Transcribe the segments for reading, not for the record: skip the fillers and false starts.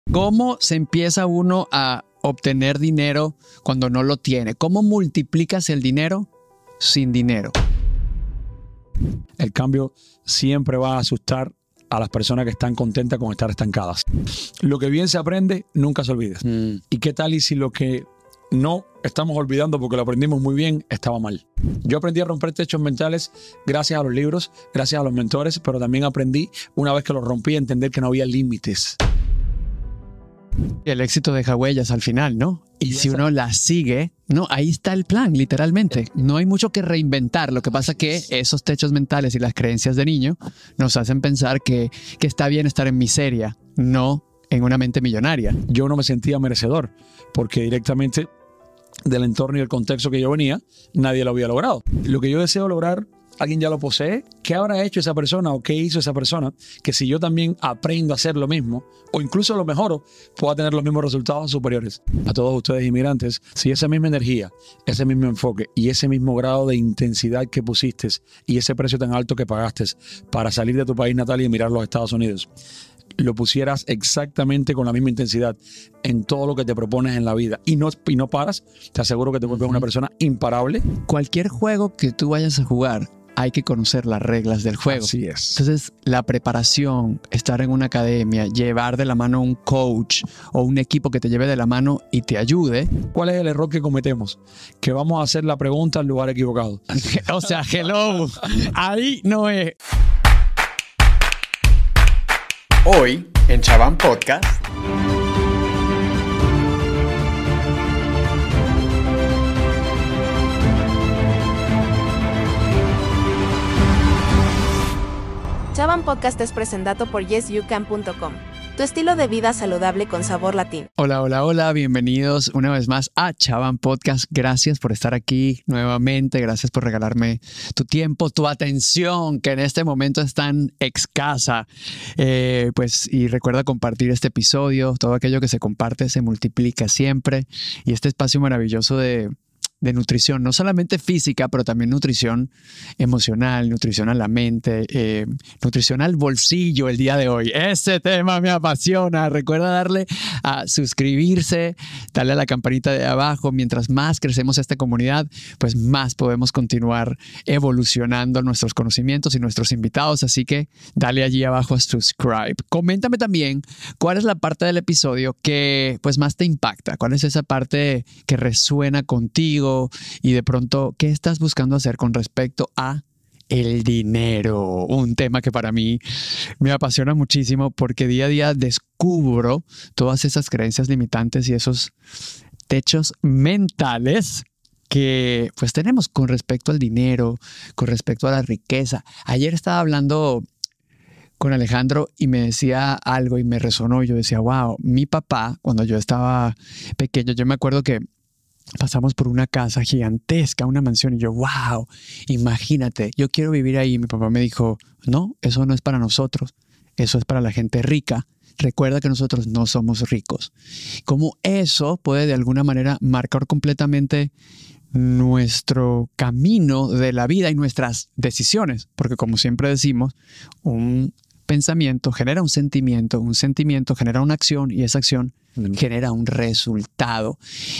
¿Cómo se empieza uno a obtener dinero cuando no lo tiene? ¿Cómo multiplicas el dinero sin dinero? El cambio siempre va a asustar a las personas que están contentas con estar estancadas. Lo que bien se aprende, nunca se olvida. ¿Y qué tal y si lo que no estamos olvidando porque lo aprendimos muy bien, estaba mal? Yo aprendí a romper techos mentales gracias a los libros, gracias a los mentores, pero también aprendí, una vez que los rompí, a entender que no había límites. El éxito deja huellas al final, ¿no? Y si uno las sigue, no, ahí está el plan, literalmente. No hay mucho que reinventar. Lo que pasa es que esos techos mentales y las creencias de niño nos hacen pensar que está bien estar en miseria, no en una mente millonaria. Yo no me sentía merecedor porque directamente del entorno y el contexto que yo venía, nadie lo había logrado. Lo que yo deseo lograr, alguien ya lo posee. ¿Qué habrá hecho esa persona o qué hizo esa persona? Que si yo también aprendo a hacer lo mismo o incluso lo mejoro, pueda tener los mismos resultados superiores. A todos ustedes inmigrantes, si esa misma energía, ese mismo enfoque y ese mismo grado de intensidad que pusiste y ese precio tan alto que pagaste para salir de tu país natal y emigrar a los Estados Unidos, lo pusieras exactamente con la misma intensidad en todo lo que te propones en la vida y no paras, te aseguro que te vuelves una persona imparable. Cualquier juego que tú vayas a jugar, hay que conocer las reglas del juego. Así es. Entonces, la preparación, estar en una academia, llevar de la mano un coach o un equipo que te lleve de la mano y te ayude. ¿Cuál es el error que cometemos? Que vamos a hacer la pregunta al lugar equivocado. O sea, hello, ahí no es. Hoy, en Chaván Podcast. Chaván Podcast es presentado por yesyoucan.com. Tu estilo de vida saludable con sabor latino. Hola, hola, hola. Bienvenidos una vez más a Chaván Podcast. Gracias por estar aquí nuevamente. Gracias por regalarme tu tiempo, tu atención, que en este momento es tan escasa. Y recuerda compartir este episodio. Todo aquello que se comparte se multiplica siempre. Y este espacio maravilloso de nutrición, no solamente física, pero también nutrición emocional, nutrición a la mente, nutrición al bolsillo el día de hoy. Ese tema me apasiona. Recuerda darle a suscribirse, darle a la campanita de abajo. Mientras más crecemos esta comunidad, pues más podemos continuar evolucionando nuestros conocimientos y nuestros invitados. Así que dale allí abajo a subscribe. Coméntame también cuál es la parte del episodio que pues más te impacta. ¿Cuál es esa parte que resuena contigo? Y de pronto, ¿qué estás buscando hacer con respecto a el dinero? Un tema que para mí me apasiona muchísimo porque día a día descubro todas esas creencias limitantes y esos techos mentales que pues tenemos con respecto al dinero, con respecto a la riqueza. Ayer estaba hablando con Alejandro y me decía algo y me resonó. Yo decía, wow, mi papá, cuando yo estaba pequeño, yo me acuerdo que pasamos por una casa gigantesca, una mansión, y yo, wow, imagínate, yo quiero vivir ahí. Mi papá me dijo, no, eso no es para nosotros, eso es para la gente rica. Recuerda que nosotros no somos ricos. Como eso puede de alguna manera marcar completamente nuestro camino de la vida y nuestras decisiones, porque como siempre decimos, un pensamiento genera un sentimiento genera una acción y esa acción genera un resultado.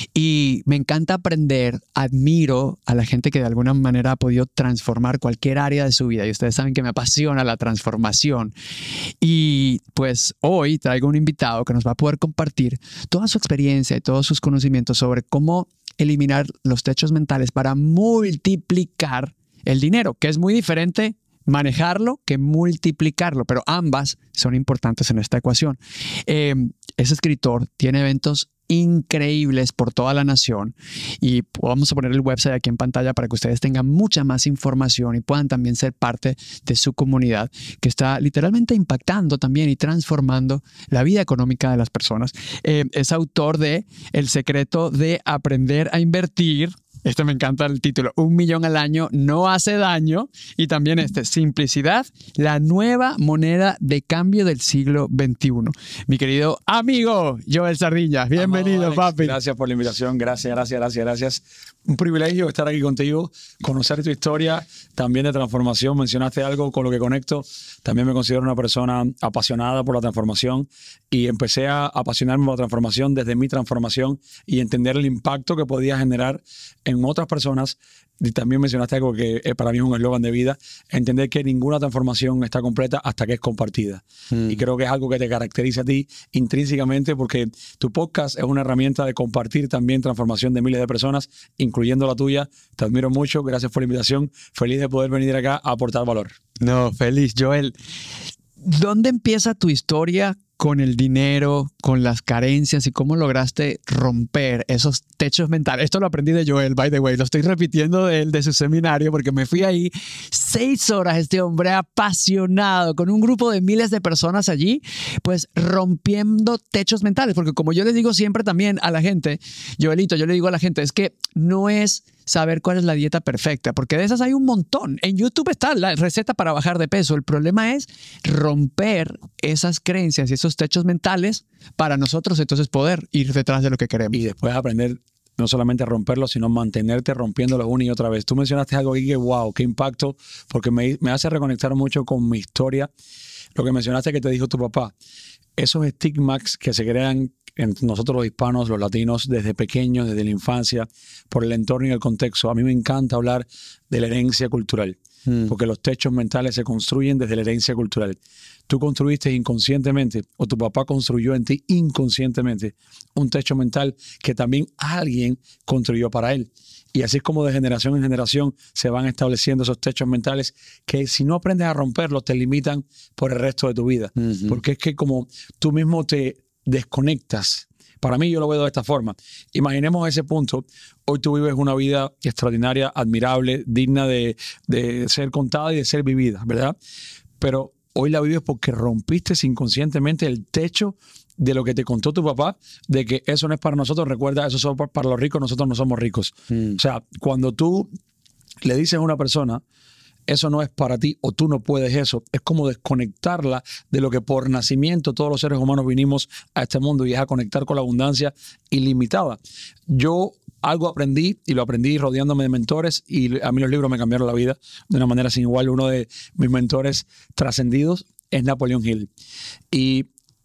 Y me encanta aprender, admiro a la gente que de alguna manera ha podido transformar cualquier área de su vida y ustedes saben que me apasiona la transformación. Y pues hoy traigo un invitado que nos va a poder compartir toda su experiencia y todos sus conocimientos sobre cómo eliminar los techos mentales para multiplicar el dinero, que es muy diferente manejarlo que multiplicarlo, pero ambas son importantes en esta ecuación. Es escritor, tiene eventos increíbles por toda la nación y vamos a poner el website aquí en pantalla para que ustedes tengan mucha más información y puedan también ser parte de su comunidad que está literalmente impactando también y transformando la vida económica de las personas. Es autor de El secreto de aprender a invertir. Este me encanta el título, 1 millón al año no hace daño. Y también Simplicidad, la nueva moneda de cambio del siglo XXI. Mi querido amigo Joel Sardiñas, bienvenido, Alex, papi. Gracias por la invitación, gracias. Un privilegio estar aquí contigo, conocer tu historia, también de transformación. Mencionaste algo con lo que conecto. También me considero una persona apasionada por la transformación y empecé a apasionarme por la transformación desde mi transformación y entender el impacto que podía generar en otras personas. Y también mencionaste algo que para mí es un eslogan de vida, entender que ninguna transformación está completa hasta que es compartida. Y creo que es algo que te caracteriza a ti intrínsecamente porque tu podcast es una herramienta de compartir también transformación de miles de personas, incluyendo la tuya. Te admiro mucho, gracias por la invitación. Feliz de poder venir acá a aportar valor. No, feliz, Joel. ¿Dónde empieza tu historia con el dinero, con las carencias y cómo lograste romper esos techos mentales? Esto lo aprendí de Joel, by the way. Lo estoy repitiendo de él, de su seminario, porque me fui ahí 6 horas, este hombre apasionado, con un grupo de miles de personas allí, pues rompiendo techos mentales. Porque como yo les digo siempre también a la gente, Joelito, yo le digo a la gente, es que no es saber cuál es la dieta perfecta, porque de esas hay un montón. En YouTube está la receta para bajar de peso. El problema es romper esas creencias y esos techos mentales para nosotros entonces poder ir detrás de lo que queremos. Y después aprender no solamente a romperlos, sino mantenerte rompiéndolos una y otra vez. Tú mencionaste algo aquí que wow, qué impacto, porque me hace reconectar mucho con mi historia. Lo que mencionaste que te dijo tu papá, esos estigmas que se crean en nosotros los hispanos, los latinos, desde pequeños, desde la infancia, por el entorno y el contexto. A mí me encanta hablar de la herencia cultural, porque los techos mentales se construyen desde la herencia cultural. Tú construiste inconscientemente, o tu papá construyó en ti inconscientemente, un techo mental que también alguien construyó para él. Y así es como de generación en generación se van estableciendo esos techos mentales que si no aprendes a romperlos te limitan por el resto de tu vida. Porque es que como tú mismo te desconectas. Para mí yo lo veo de esta forma. Imaginemos ese punto. Hoy tú vives una vida extraordinaria, admirable, digna de ser contada y de ser vivida, ¿verdad? Pero hoy la vives porque rompiste inconscientemente el techo de lo que te contó tu papá, de que eso no es para nosotros. Recuerda, eso es para los ricos, nosotros no somos ricos. O sea, cuando tú le dices a una persona, eso no es para ti o tú no puedes eso, es como desconectarla de lo que por nacimiento todos los seres humanos vinimos a este mundo y es a conectar con la abundancia ilimitada. Yo algo aprendí y lo aprendí rodeándome de mentores y a mí los libros me cambiaron la vida de una manera sin igual. Uno de mis mentores trascendidos es Napoleon Hill y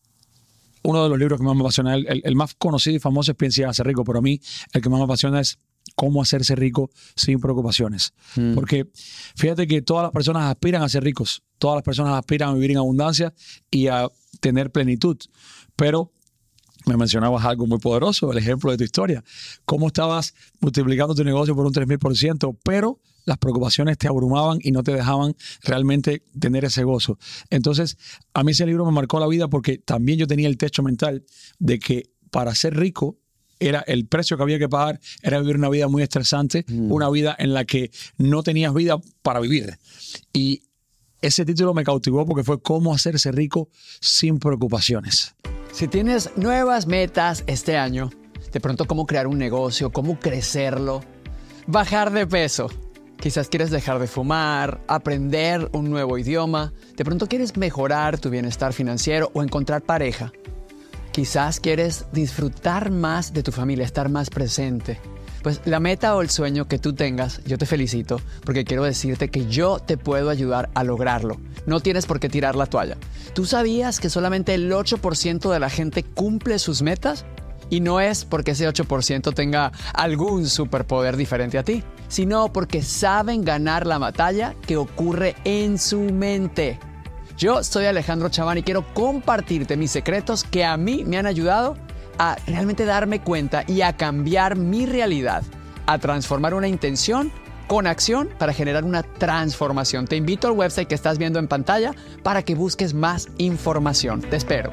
uno de los libros que más me apasiona, el más conocido y famoso es Piensa y hágase rico, pero a mí el que más me apasiona es Cómo hacerse rico sin preocupaciones. Porque fíjate que todas las personas aspiran a ser ricos, todas las personas aspiran a vivir en abundancia y a tener plenitud, pero me mencionabas algo muy poderoso, el ejemplo de tu historia, cómo estabas multiplicando tu negocio por un 3000%, pero las preocupaciones te abrumaban y no te dejaban realmente tener ese gozo. Entonces, a mí ese libro me marcó la vida porque también yo tenía el techo mental de que para ser rico, era el precio que había que pagar, era vivir una vida muy estresante, una vida en la que no tenías vida para vivir. Y ese título me cautivó porque fue Cómo hacerse rico sin preocupaciones. Si tienes nuevas metas este año, de pronto cómo crear un negocio, cómo crecerlo, bajar de peso, quizás quieres dejar de fumar, aprender un nuevo idioma, de pronto quieres mejorar tu bienestar financiero o encontrar pareja. Quizás quieres disfrutar más de tu familia, estar más presente. Pues la meta o el sueño que tú tengas, yo te felicito porque quiero decirte que yo te puedo ayudar a lograrlo. No tienes por qué tirar la toalla. ¿Tú sabías que solamente el 8% de la gente cumple sus metas? Y no es porque ese 8% tenga algún superpoder diferente a ti, sino porque saben ganar la batalla que ocurre en su mente. Yo soy Alejandro Chaván y quiero compartirte mis secretos que a mí me han ayudado a realmente darme cuenta y a cambiar mi realidad, a transformar una intención con acción para generar una transformación. Te invito al website que estás viendo en pantalla para que busques más información. Te espero.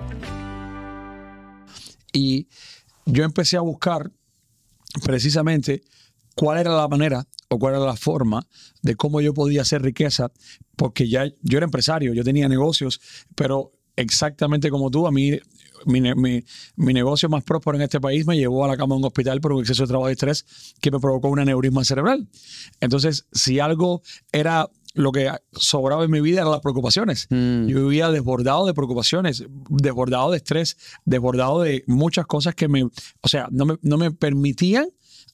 Y yo empecé a buscar precisamente cuál era la manera o cuál era la forma de cómo yo podía hacer riqueza, porque ya yo era empresario, yo tenía negocios, pero exactamente como tú, a mí mi negocio más próspero en este país me llevó a la cama de un hospital por un exceso de trabajo y estrés que me provocó un aneurisma cerebral. Entonces, si algo era lo que sobraba en mi vida eran las preocupaciones. Yo vivía desbordado de preocupaciones, desbordado de estrés, desbordado de muchas cosas que no me permitían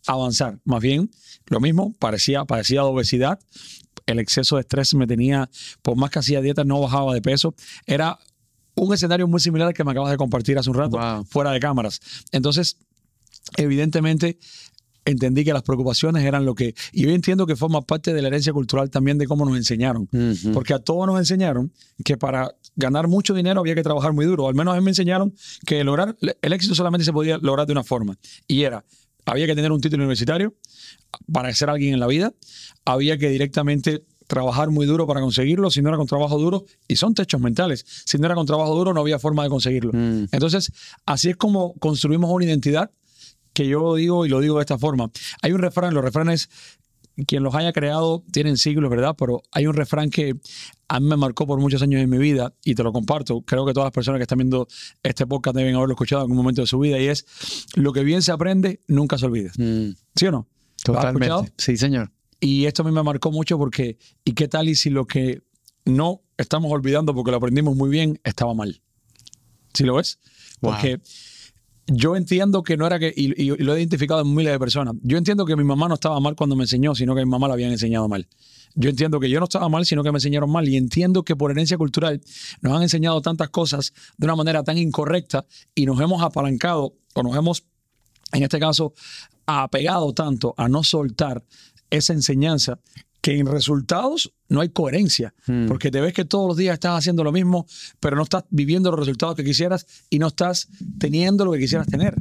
avanzar. Más bien, lo mismo, padecía de obesidad. El exceso de estrés me tenía, por más que hacía dieta, no bajaba de peso. Era un escenario muy similar al que me acabas de compartir hace un rato, fuera de cámaras. Entonces, evidentemente, entendí que las preocupaciones eran lo que... Y yo entiendo que forma parte de la herencia cultural también de cómo nos enseñaron. Porque a todos nos enseñaron que para ganar mucho dinero había que trabajar muy duro. Al menos a mí me enseñaron que lograr el éxito solamente se podía lograr de una forma. Y había que tener un título universitario para ser alguien en la vida. Había que directamente trabajar muy duro para conseguirlo, si no era con trabajo duro, y son techos mentales. Si no era con trabajo duro, no había forma de conseguirlo. Entonces, así es como construimos una identidad que yo digo, y lo digo de esta forma. Hay un refrán, los refranes, quien los haya creado tienen siglos, ¿verdad? Pero hay un refrán que a mí me marcó por muchos años en mi vida y te lo comparto. Creo que todas las personas que están viendo este podcast deben haberlo escuchado en algún momento de su vida, y es: lo que bien se aprende, nunca se olvida. ¿Sí o no? Totalmente. Sí, señor. Y esto a mí me marcó mucho porque, ¿y qué tal y si lo que no estamos olvidando porque lo aprendimos muy bien estaba mal? ¿Sí lo ves? Porque yo entiendo que no era que, y lo he identificado en miles de personas, yo entiendo que mi mamá no estaba mal cuando me enseñó, sino que mi mamá la habían enseñado mal. Yo entiendo que yo no estaba mal, sino que me enseñaron mal, y entiendo que por herencia cultural nos han enseñado tantas cosas de una manera tan incorrecta y nos hemos apalancado, o nos hemos, en este caso, apegado tanto a no soltar esa enseñanza, que en resultados no hay coherencia, porque te ves que todos los días estás haciendo lo mismo, pero no estás viviendo los resultados que quisieras y no estás teniendo lo que quisieras tener.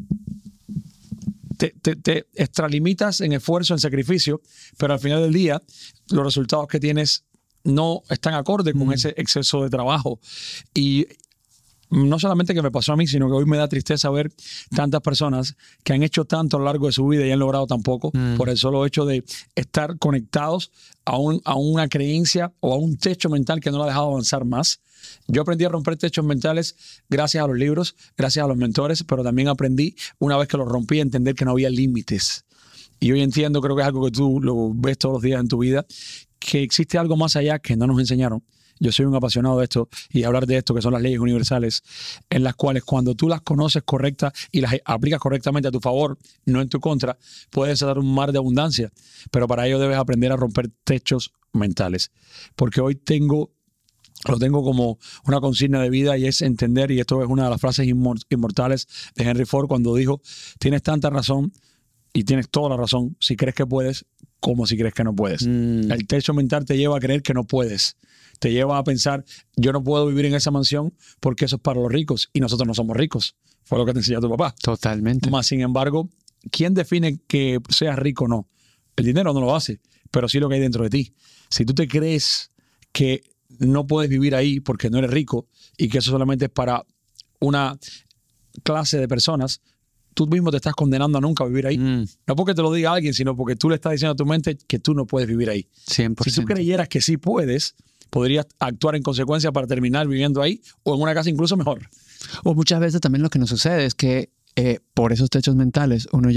Te extralimitas en esfuerzo, en sacrificio, pero al final del día los resultados que tienes no están acorde con ese exceso de trabajo. Y no solamente que me pasó a mí, sino que hoy me da tristeza ver tantas personas que han hecho tanto a lo largo de su vida y han logrado tan poco por el solo hecho de estar conectados a una creencia o a un techo mental que no lo ha dejado avanzar más. Yo aprendí a romper techos mentales gracias a los libros, gracias a los mentores, pero también aprendí, una vez que los rompí, a entender que no había límites. Y hoy entiendo, creo que es algo que tú lo ves todos los días en tu vida, que existe algo más allá que no nos enseñaron. Yo soy un apasionado de esto y hablar de esto, que son las leyes universales, en las cuales cuando tú las conoces correctas y las aplicas correctamente a tu favor, no en tu contra, puedes dar un mar de abundancia. Pero para ello debes aprender a romper techos mentales. Porque hoy lo tengo como una consigna de vida, y es entender, y esto es una de las frases inmortales de Henry Ford, cuando dijo: tienes tanta razón y tienes toda la razón si crees que puedes como si crees que no puedes. El techo mental te lleva a creer que no puedes. Te lleva a pensar: yo no puedo vivir en esa mansión porque eso es para los ricos y nosotros no somos ricos. Fue lo que te enseñó tu papá. Totalmente. Más sin embargo, ¿quién define que seas rico o no? El dinero no lo hace, pero sí lo que hay dentro de ti. Si tú te crees que no puedes vivir ahí porque no eres rico y que eso solamente es para una clase de personas, tú mismo te estás condenando a nunca vivir ahí. No porque te lo diga alguien, sino porque tú le estás diciendo a tu mente que tú no puedes vivir ahí. 100%. Si tú creyeras que sí puedes, podrías actuar en consecuencia para terminar viviendo ahí o en una casa incluso mejor. O muchas veces también lo que nos sucede es que por esos techos mentales uno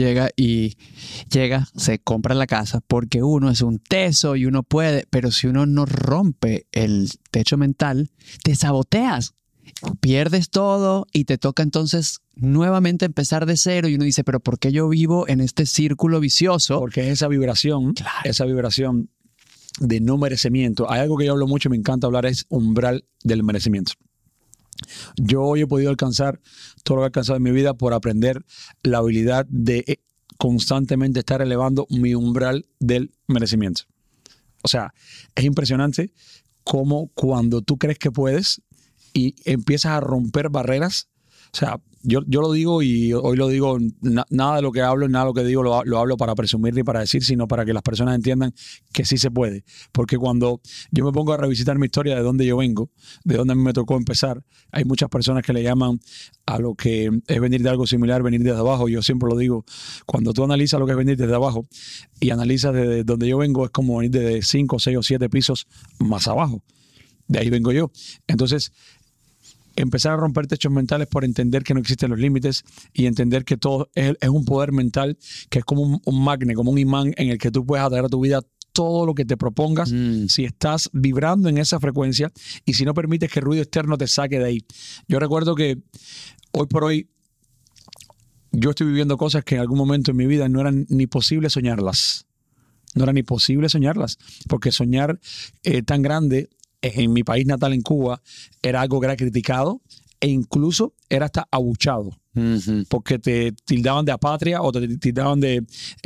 se compra la casa porque uno es un teso y uno puede, pero si uno no rompe el techo mental, te saboteas, pierdes todo y te toca entonces nuevamente empezar de cero, y uno dice: pero ¿por qué yo vivo en este círculo vicioso? Porque es esa vibración, esa vibración de no merecimiento. Hay algo que yo hablo mucho y me encanta hablar, es umbral del merecimiento. Yo hoy he podido alcanzar todo lo que he alcanzado en mi vida por aprender la habilidad de constantemente estar elevando mi umbral del merecimiento. O sea, es impresionante cómo cuando tú crees que puedes y empiezas a romper barreras. O sea, yo lo digo, y hoy lo digo, nada de lo que hablo, nada de lo que digo lo hablo para presumir ni para decir, sino para que las personas entiendan que sí se puede. Porque cuando yo me pongo a revisitar mi historia de dónde yo vengo, de dónde a mí me tocó empezar, hay muchas personas que le llaman a lo que es venir de algo similar, venir desde abajo. Yo siempre lo digo, cuando tú analizas lo que es venir desde abajo y analizas desde donde yo vengo, es como venir desde 5, 6 o 7 pisos más abajo. De ahí vengo yo. Entonces, empezar a romper techos mentales por entender que no existen los límites y entender que todo es un poder mental que es como un magnet, como un imán en el que tú puedes atraer a tu vida todo lo que te propongas si estás vibrando en esa frecuencia y si no permites que el ruido externo te saque de ahí. Yo recuerdo que hoy por hoy yo estoy viviendo cosas que en algún momento en mi vida no eran ni posible soñarlas. No era ni posible soñarlas, porque soñar tan grande en mi país natal, en Cuba, era algo que era criticado e incluso era hasta abuchado, porque te tildaban de apatria o te tildaban de,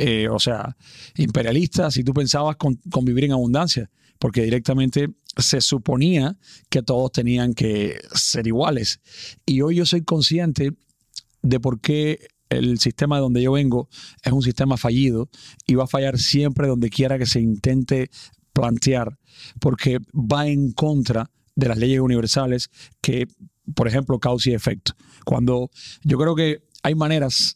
imperialista si tú pensabas con vivir en abundancia, porque directamente se suponía que todos tenían que ser iguales. Y hoy yo soy consciente de por qué el sistema de donde yo vengo es un sistema fallido y va a fallar siempre donde quiera que se intente plantear, porque va en contra de las leyes universales que, por ejemplo, causa y efecto. Cuando yo creo que hay maneras,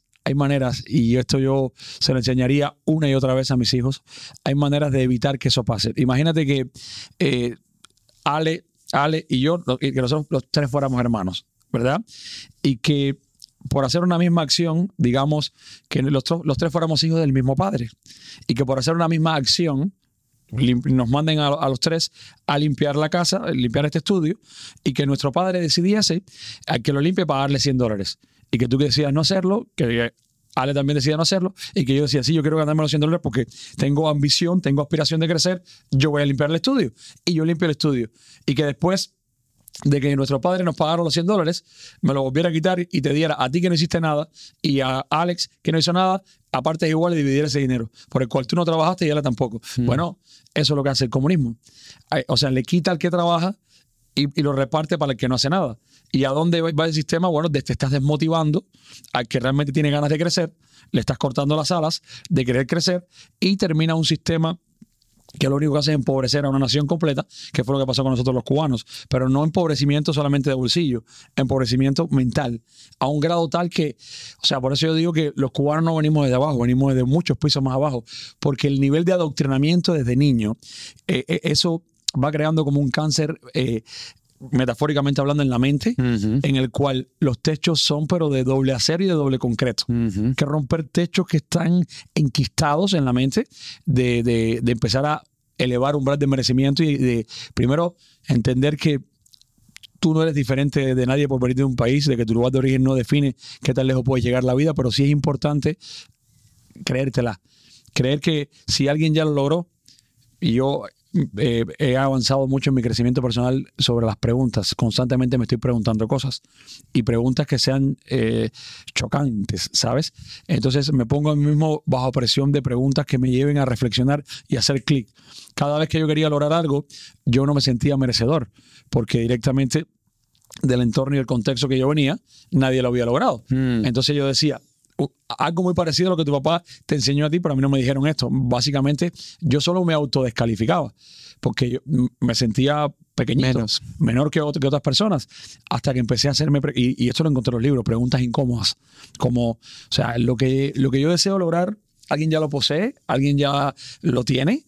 y esto yo se lo enseñaría una y otra vez a mis hijos, hay maneras de evitar que eso pase. Imagínate que Ale y yo, que nosotros los tres fuéramos hermanos, ¿verdad? Y que por hacer una misma acción, digamos que los tres fuéramos hijos del mismo padre, y que por hacer una misma acción nos manden a los tres a limpiar la casa, a limpiar este estudio, y que nuestro padre decidiese al que lo limpie pagarle $100, y que tú decidas no hacerlo, que Ale también decida no hacerlo, y que yo decía, sí, yo quiero ganarme los $100 porque tengo ambición, tengo aspiración de crecer, yo voy a limpiar el estudio, y yo limpio el estudio, y que después de que nuestro padre nos pagaron los $100, me lo volviera a quitar y te diera a ti que no hiciste nada y a Alex que no hizo nada, aparte igual de dividir ese dinero por el cual tú no trabajaste y él tampoco. Bueno, eso es lo que hace el comunismo. O sea, le quita al que trabaja y lo reparte para el que no hace nada. ¿Y a dónde va el sistema? Bueno, te estás desmotivando al que realmente tiene ganas de crecer, le estás cortando las alas de querer crecer y termina un sistema que lo único que hace es empobrecer a una nación completa, que fue lo que pasó con nosotros los cubanos, pero no empobrecimiento solamente de bolsillo, empobrecimiento mental, a un grado tal que, o sea, por eso yo digo que los cubanos no venimos desde abajo, venimos desde muchos pisos más abajo, porque el nivel de adoctrinamiento desde niño, eso va creando como un cáncer, metafóricamente hablando, en la mente, en el cual los techos son pero de doble acero y de doble concreto. Que romper techos que están enquistados en la mente, de empezar a elevar umbral de merecimiento y de primero entender que tú no eres diferente de nadie por venir de un país, de que tu lugar de origen no define qué tan lejos puede llegar la vida, pero sí es importante creértela. Creer que si alguien ya lo logró, y yo he avanzado mucho en mi crecimiento personal sobre las preguntas. Constantemente me estoy preguntando cosas y preguntas que sean chocantes, ¿sabes? Entonces me pongo a mí mismo bajo presión de preguntas que me lleven a reflexionar y hacer clic. Cada vez que yo quería lograr algo, yo no me sentía merecedor, porque directamente del entorno y del contexto que yo venía, nadie lo había logrado. Entonces yo decía, algo muy parecido a lo que tu papá te enseñó a ti, pero a mí no me dijeron esto. Básicamente, yo solo me autodescalificaba porque yo me sentía pequeñito, menor que otras personas, hasta que empecé a hacerme, y esto lo encontré en los libros, preguntas incómodas, como, o sea, lo que yo deseo lograr, alguien ya lo posee, alguien ya lo tiene,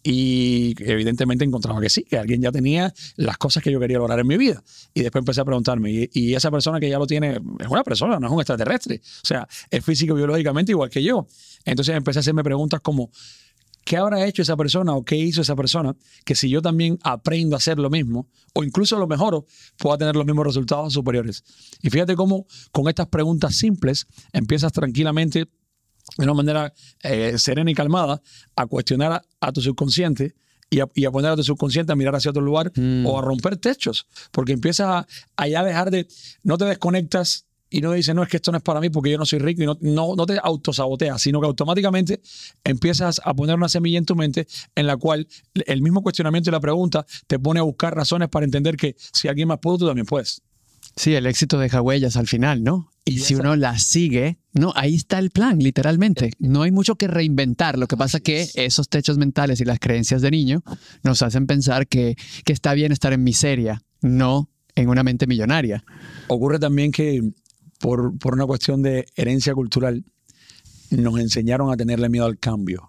y evidentemente encontraba que sí, que alguien ya tenía las cosas que yo quería lograr en mi vida. Y después empecé a preguntarme, ¿y esa persona que ya lo tiene es una persona, no es un extraterrestre? O sea, es físico biológicamente igual que yo. Entonces empecé a hacerme preguntas como, ¿qué habrá hecho esa persona o qué hizo esa persona que si yo también aprendo a hacer lo mismo o incluso lo mejoro, pueda tener los mismos resultados superiores? Y fíjate cómo con estas preguntas simples empiezas tranquilamente, de una manera serena y calmada, a cuestionar a tu subconsciente y a poner a tu subconsciente a mirar hacia otro lugar o a romper techos, porque empiezas a ya dejar de, no te desconectas y no dices, no, es que esto no es para mí porque yo no soy rico, y no te autosaboteas, sino que automáticamente empiezas a poner una semilla en tu mente en la cual el mismo cuestionamiento y la pregunta te pone a buscar razones para entender que si alguien más pudo, tú también puedes. Sí, el éxito deja huellas al final, ¿no? Y si uno las sigue, no, ahí está el plan, literalmente. No hay mucho que reinventar. Lo que pasa es que esos techos mentales y las creencias de niño nos hacen pensar que está bien estar en miseria, no en una mente millonaria. Ocurre también que por una cuestión de herencia cultural nos enseñaron a tenerle miedo al cambio,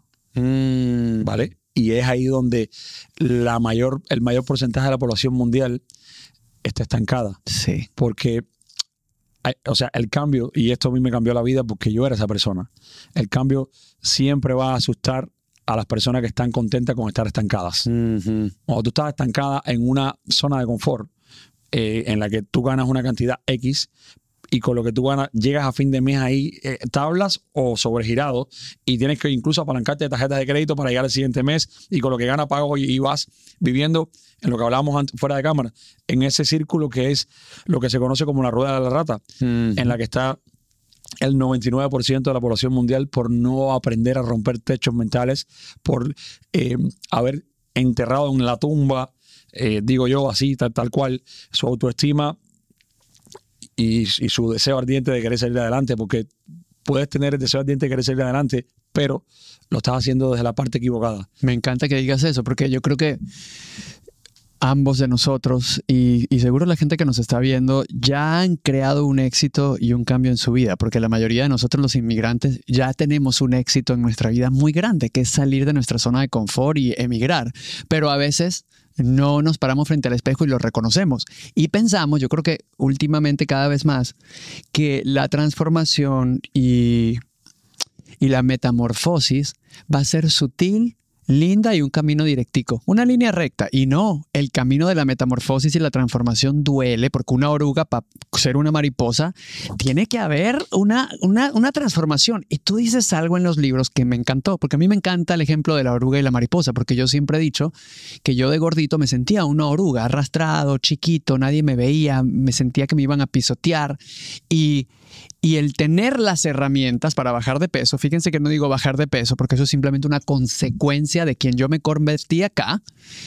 ¿vale? Y es ahí donde el mayor porcentaje de la población mundial está estancada. Sí. Porque, o sea, el cambio, y esto a mí me cambió la vida porque yo era esa persona, el cambio siempre va a asustar a las personas que están contentas con estar estancadas. Cuando tú estás estancada en una zona de confort en la que tú ganas una cantidad X, y con lo que tú ganas llegas a fin de mes ahí tablas o sobregirado y tienes que incluso apalancarte de tarjetas de crédito para llegar al siguiente mes y con lo que ganas pagas y vas viviendo en lo que hablábamos fuera de cámara, en ese círculo que es lo que se conoce como la rueda de la rata, en la que está el 99% de la población mundial por no aprender a romper techos mentales, por haber enterrado en la tumba, digo yo así, tal cual, su autoestima y su deseo ardiente de querer salir adelante, porque puedes tener el deseo ardiente de querer salir adelante, pero lo estás haciendo desde la parte equivocada. Me encanta que digas eso, porque yo creo que ambos de nosotros y seguro la gente que nos está viendo ya han creado un éxito y un cambio en su vida, porque la mayoría de nosotros los inmigrantes ya tenemos un éxito en nuestra vida muy grande, que es salir de nuestra zona de confort y emigrar, pero a veces no nos paramos frente al espejo y lo reconocemos y pensamos, yo creo que últimamente cada vez más, que la transformación y la metamorfosis va a ser sutil, linda y un camino directico, una línea recta. Y no, el camino de la metamorfosis y la transformación duele, porque una oruga, para ser una mariposa, tiene que haber una transformación. Y tú dices algo en los libros que me encantó, porque a mí me encanta el ejemplo de la oruga y la mariposa, porque yo siempre he dicho que yo de gordito me sentía una oruga, arrastrado, chiquito, nadie me veía, me sentía que me iban a pisotear y el tener las herramientas para bajar de peso, fíjense que no digo bajar de peso porque eso es simplemente una consecuencia de quien yo me convertí acá,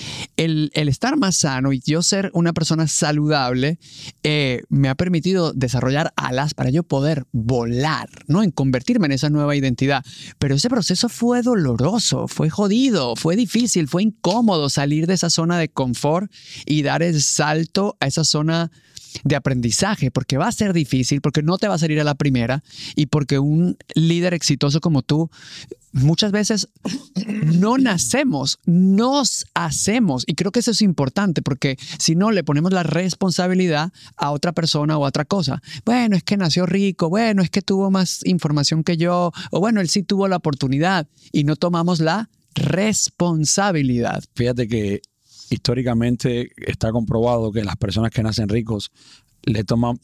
el estar más sano y yo ser una persona saludable me ha permitido desarrollar alas para yo poder volar, ¿no? En convertirme en esa nueva identidad. Pero ese proceso fue doloroso, fue jodido, fue difícil, fue incómodo salir de esa zona de confort y dar el salto a esa zona de aprendizaje, porque va a ser difícil, porque no te va a salir a la primera y porque un líder exitoso como tú muchas veces no nacemos, nos hacemos, y creo que eso es importante porque si no le ponemos la responsabilidad a otra persona o a otra cosa. Bueno, es que nació rico, bueno, es que tuvo más información que yo, o bueno, él sí tuvo la oportunidad y no tomamos la responsabilidad. Fíjate que históricamente está comprobado que las personas que nacen ricos le toman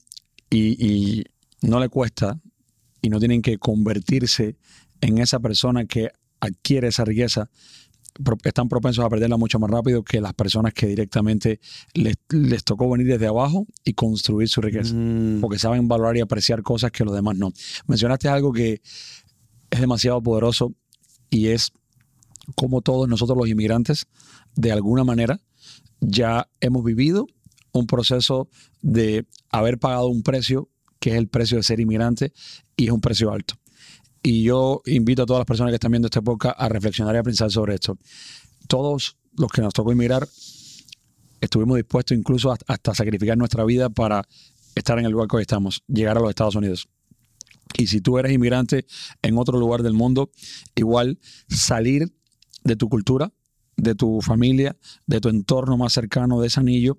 y no le cuesta y no tienen que convertirse en esa persona que adquiere esa riqueza, están propensos a perderla mucho más rápido que las personas que directamente les tocó venir desde abajo y construir su riqueza, porque saben valorar y apreciar cosas que los demás no. Mencionaste algo que es demasiado poderoso y es como todos nosotros los inmigrantes, de alguna manera, ya hemos vivido un proceso de haber pagado un precio, que es el precio de ser inmigrante, y es un precio alto. Y yo invito a todas las personas que están viendo este podcast a reflexionar y a pensar sobre esto. Todos los que nos tocó inmigrar estuvimos dispuestos incluso hasta sacrificar nuestra vida para estar en el lugar que hoy estamos, llegar a los Estados Unidos. Y si tú eres inmigrante en otro lugar del mundo, igual salir de tu cultura, de tu familia, de tu entorno más cercano, de ese anillo,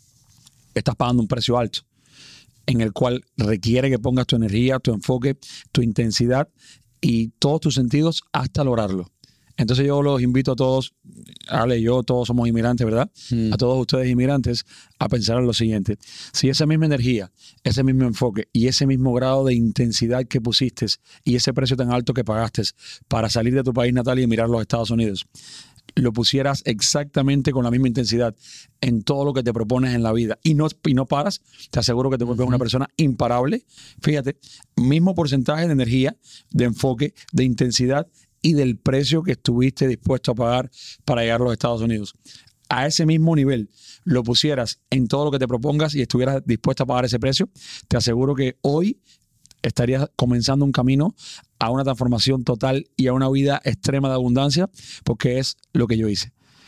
estás pagando un precio alto, en el cual requiere que pongas tu energía, tu enfoque, tu intensidad y todos tus sentidos hasta lograrlo. Entonces yo los invito a todos, Ale y yo, todos somos inmigrantes, ¿verdad? A todos ustedes inmigrantes a pensar en lo siguiente. Si esa misma energía, ese mismo enfoque y ese mismo grado de intensidad que pusiste y ese precio tan alto que pagaste para salir de tu país natal y mirar los Estados Unidos, lo pusieras exactamente con la misma intensidad en todo lo que te propones en la vida y no paras, te aseguro que te vuelves una persona imparable. Fíjate, mismo porcentaje de energía, de enfoque, de intensidad y del precio que estuviste dispuesto a pagar para llegar a los Estados Unidos. A ese mismo nivel lo pusieras en todo lo que te propongas y estuvieras dispuesto a pagar ese precio, te aseguro que hoy estarías comenzando un camino a una transformación total y a una vida extrema de abundancia, porque es lo que yo hice.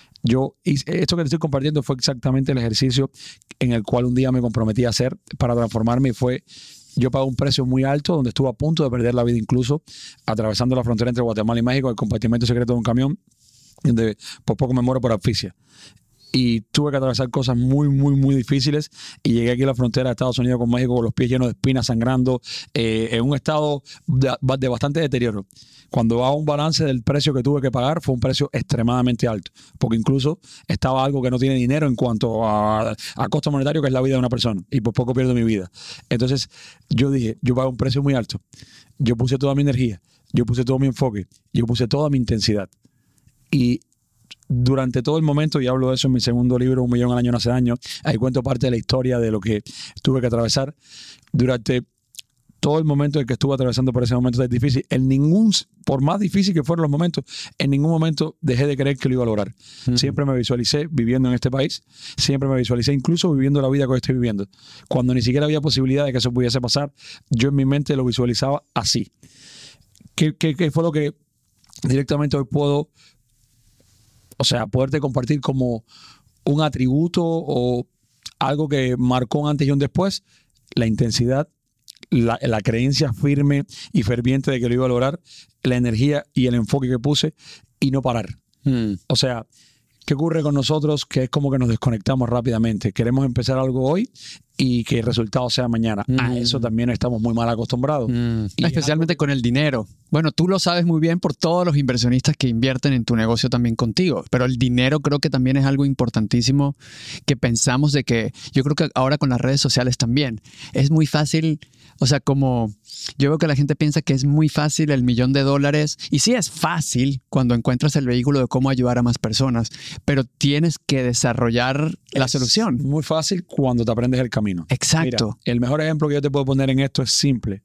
Esto que te estoy compartiendo fue exactamente el ejercicio en el cual un día me comprometí a hacer para transformarme y yo pagué un precio muy alto donde estuve a punto de perder la vida, incluso atravesando la frontera entre Guatemala y México, el compartimento secreto de un camión, donde por poco me muero por asfixia. y tuve que atravesar cosas muy, muy, muy difíciles y llegué aquí a la frontera de Estados Unidos con México con los pies llenos de espinas, sangrando, en un estado de bastante deterioro. Cuando hago un balance del precio que tuve que pagar, fue un precio extremadamente alto, porque incluso estaba algo que no tiene dinero en cuanto a costo monetario, que es la vida de una persona, y por poco pierdo mi vida. Entonces yo dije, yo pago un precio muy alto, yo puse toda mi energía, yo puse todo mi enfoque, yo puse toda mi intensidad. Y durante todo el momento, y hablo de eso en mi segundo libro, 1 millón al año no hace daño, ahí cuento parte de la historia de lo que tuve que atravesar durante todo el momento en que estuve atravesando por ese momento tan difícil. Por más difícil que fueron los momentos, en ningún momento dejé de creer que lo iba a lograr. Siempre me visualicé viviendo en este país, siempre me visualicé incluso viviendo la vida que estoy viviendo. Cuando ni siquiera había posibilidad de que eso pudiese pasar, yo en mi mente lo visualizaba así. ¿Qué fue lo que directamente hoy puedo, poderte compartir como un atributo o algo que marcó un antes y un después? La intensidad, la creencia firme y ferviente de que lo iba a lograr, la energía y el enfoque que puse y no parar. O sea, ¿qué ocurre con nosotros? Que es como que nos desconectamos rápidamente. Queremos empezar algo hoy y que el resultado sea mañana. A eso también estamos muy mal acostumbrados. Especialmente con el dinero. Bueno, tú lo sabes muy bien por todos los inversionistas que invierten en tu negocio también contigo, pero el dinero creo que también es algo importantísimo que pensamos de que, yo creo que ahora con las redes sociales también, es muy fácil, como yo veo que la gente piensa que es muy fácil el $1,000,000 y sí es fácil cuando encuentras el vehículo de cómo ayudar a más personas, pero tienes que desarrollar la solución. Muy fácil cuando te aprendes el camino. Exacto. Mira, el mejor ejemplo que yo te puedo poner en esto es simple.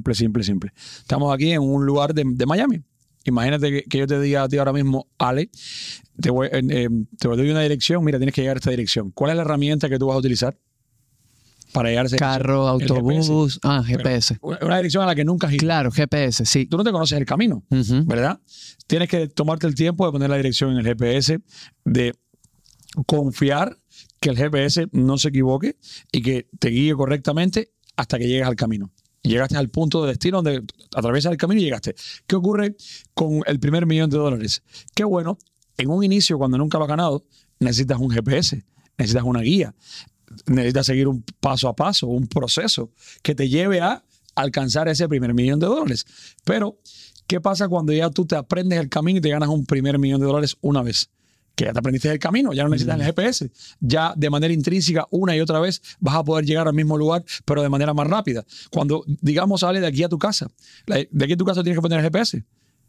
Estamos aquí en un lugar de Miami. Imagínate que yo te diga a ti ahora mismo, Ale, te doy una dirección, mira, tienes que llegar a esta dirección. ¿Cuál es la herramienta que tú vas a utilizar para llegar a esa dirección? Carro, autobús, GPS. Una dirección a la que nunca has ido. Claro, GPS, sí. Tú no te conoces el camino, ¿verdad? Tienes que tomarte el tiempo de poner la dirección en el GPS, de confiar que el GPS no se equivoque y que te guíe correctamente hasta que llegues al camino. Llegaste al punto de destino donde atraviesas el camino y llegaste. ¿Qué ocurre con el primer $1,000,000? Qué bueno, en un inicio, cuando nunca lo has ganado, necesitas un GPS, necesitas una guía, necesitas seguir un paso a paso, un proceso que te lleve a alcanzar ese primer $1,000,000. Pero, ¿qué pasa cuando ya tú te aprendes el camino y te ganas un primer $1,000,000 una vez? Que ya te aprendiste el camino, ya no necesitas el GPS. Ya de manera intrínseca, una y otra vez, vas a poder llegar al mismo lugar, pero de manera más rápida. Cuando, digamos, sales de aquí a tu casa, de aquí a tu casa tienes que poner el GPS.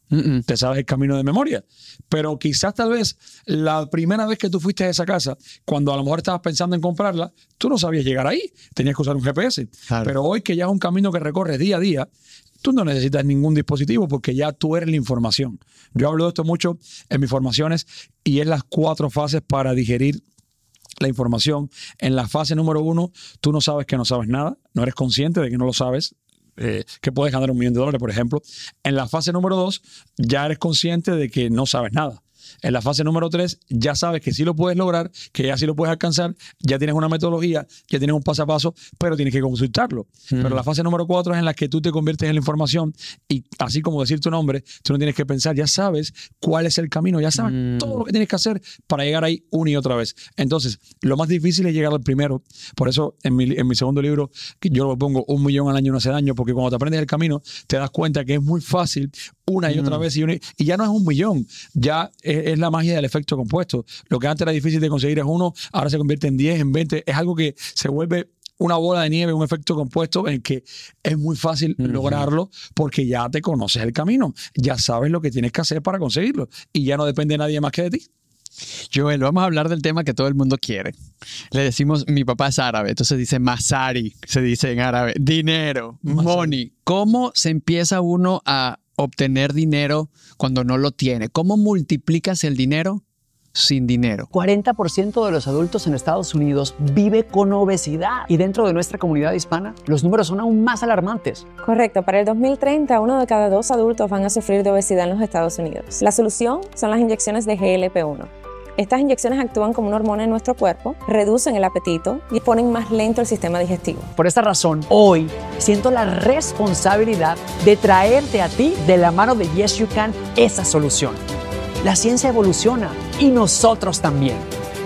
Te sabes el camino de memoria. Pero quizás tal vez la primera vez que tú fuiste a esa casa, cuando a lo mejor estabas pensando en comprarla, tú no sabías llegar ahí. Tenías que usar un GPS. Claro. Pero hoy que ya es un camino que recorres día a día, tú no necesitas ningún dispositivo porque ya tú eres la información. Yo hablo de esto mucho en mis formaciones y es las 4 fases para digerir la información. En la fase número 1, tú no sabes que no sabes nada, no eres consciente de que no lo sabes, que puedes ganar $1,000,000, por ejemplo. En la fase número 2, ya eres consciente de que no sabes nada. En la fase número 3, ya sabes que sí lo puedes lograr, que ya sí lo puedes alcanzar, ya tienes una metodología, ya tienes un paso a paso, pero tienes que consultarlo. Pero la fase número 4 es en la que tú te conviertes en la información y así como decir tu nombre, tú no tienes que pensar, ya sabes cuál es el camino, ya sabes todo lo que tienes que hacer para llegar ahí una y otra vez. Entonces, lo más difícil es llegar al primero. Por eso en mi segundo libro yo lo pongo 1 millón al año no hace daño, porque cuando te aprendes el camino te das cuenta que es muy fácil una y otra vez y ya no es 1 millón, ya es la magia del efecto compuesto. Lo que antes era difícil de conseguir es 1, ahora se convierte en 10, en 20. Es algo que se vuelve una bola de nieve, un efecto compuesto en que es muy fácil lograrlo porque ya te conoces el camino, ya sabes lo que tienes que hacer para conseguirlo y ya no depende de nadie más que de ti. Joel, vamos a hablar del tema que todo el mundo quiere. Le decimos, mi papá es árabe, entonces dice masari, se dice en árabe, dinero, money. ¿Cómo se empieza uno a obtener dinero cuando no lo tiene? ¿Cómo multiplicas el dinero sin dinero? 40% de los adultos en Estados Unidos vive con obesidad y dentro de nuestra comunidad hispana los números son aún más alarmantes. Correcto, para el 2030 1 de cada 2 adultos van a sufrir de obesidad en los Estados Unidos. La solución son las inyecciones de GLP-1. Estas inyecciones actúan como una hormona en nuestro cuerpo, reducen el apetito y ponen más lento el sistema digestivo. Por esta razón, hoy siento la responsabilidad de traerte a ti de la mano de Yes You Can esa solución. La ciencia evoluciona y nosotros también.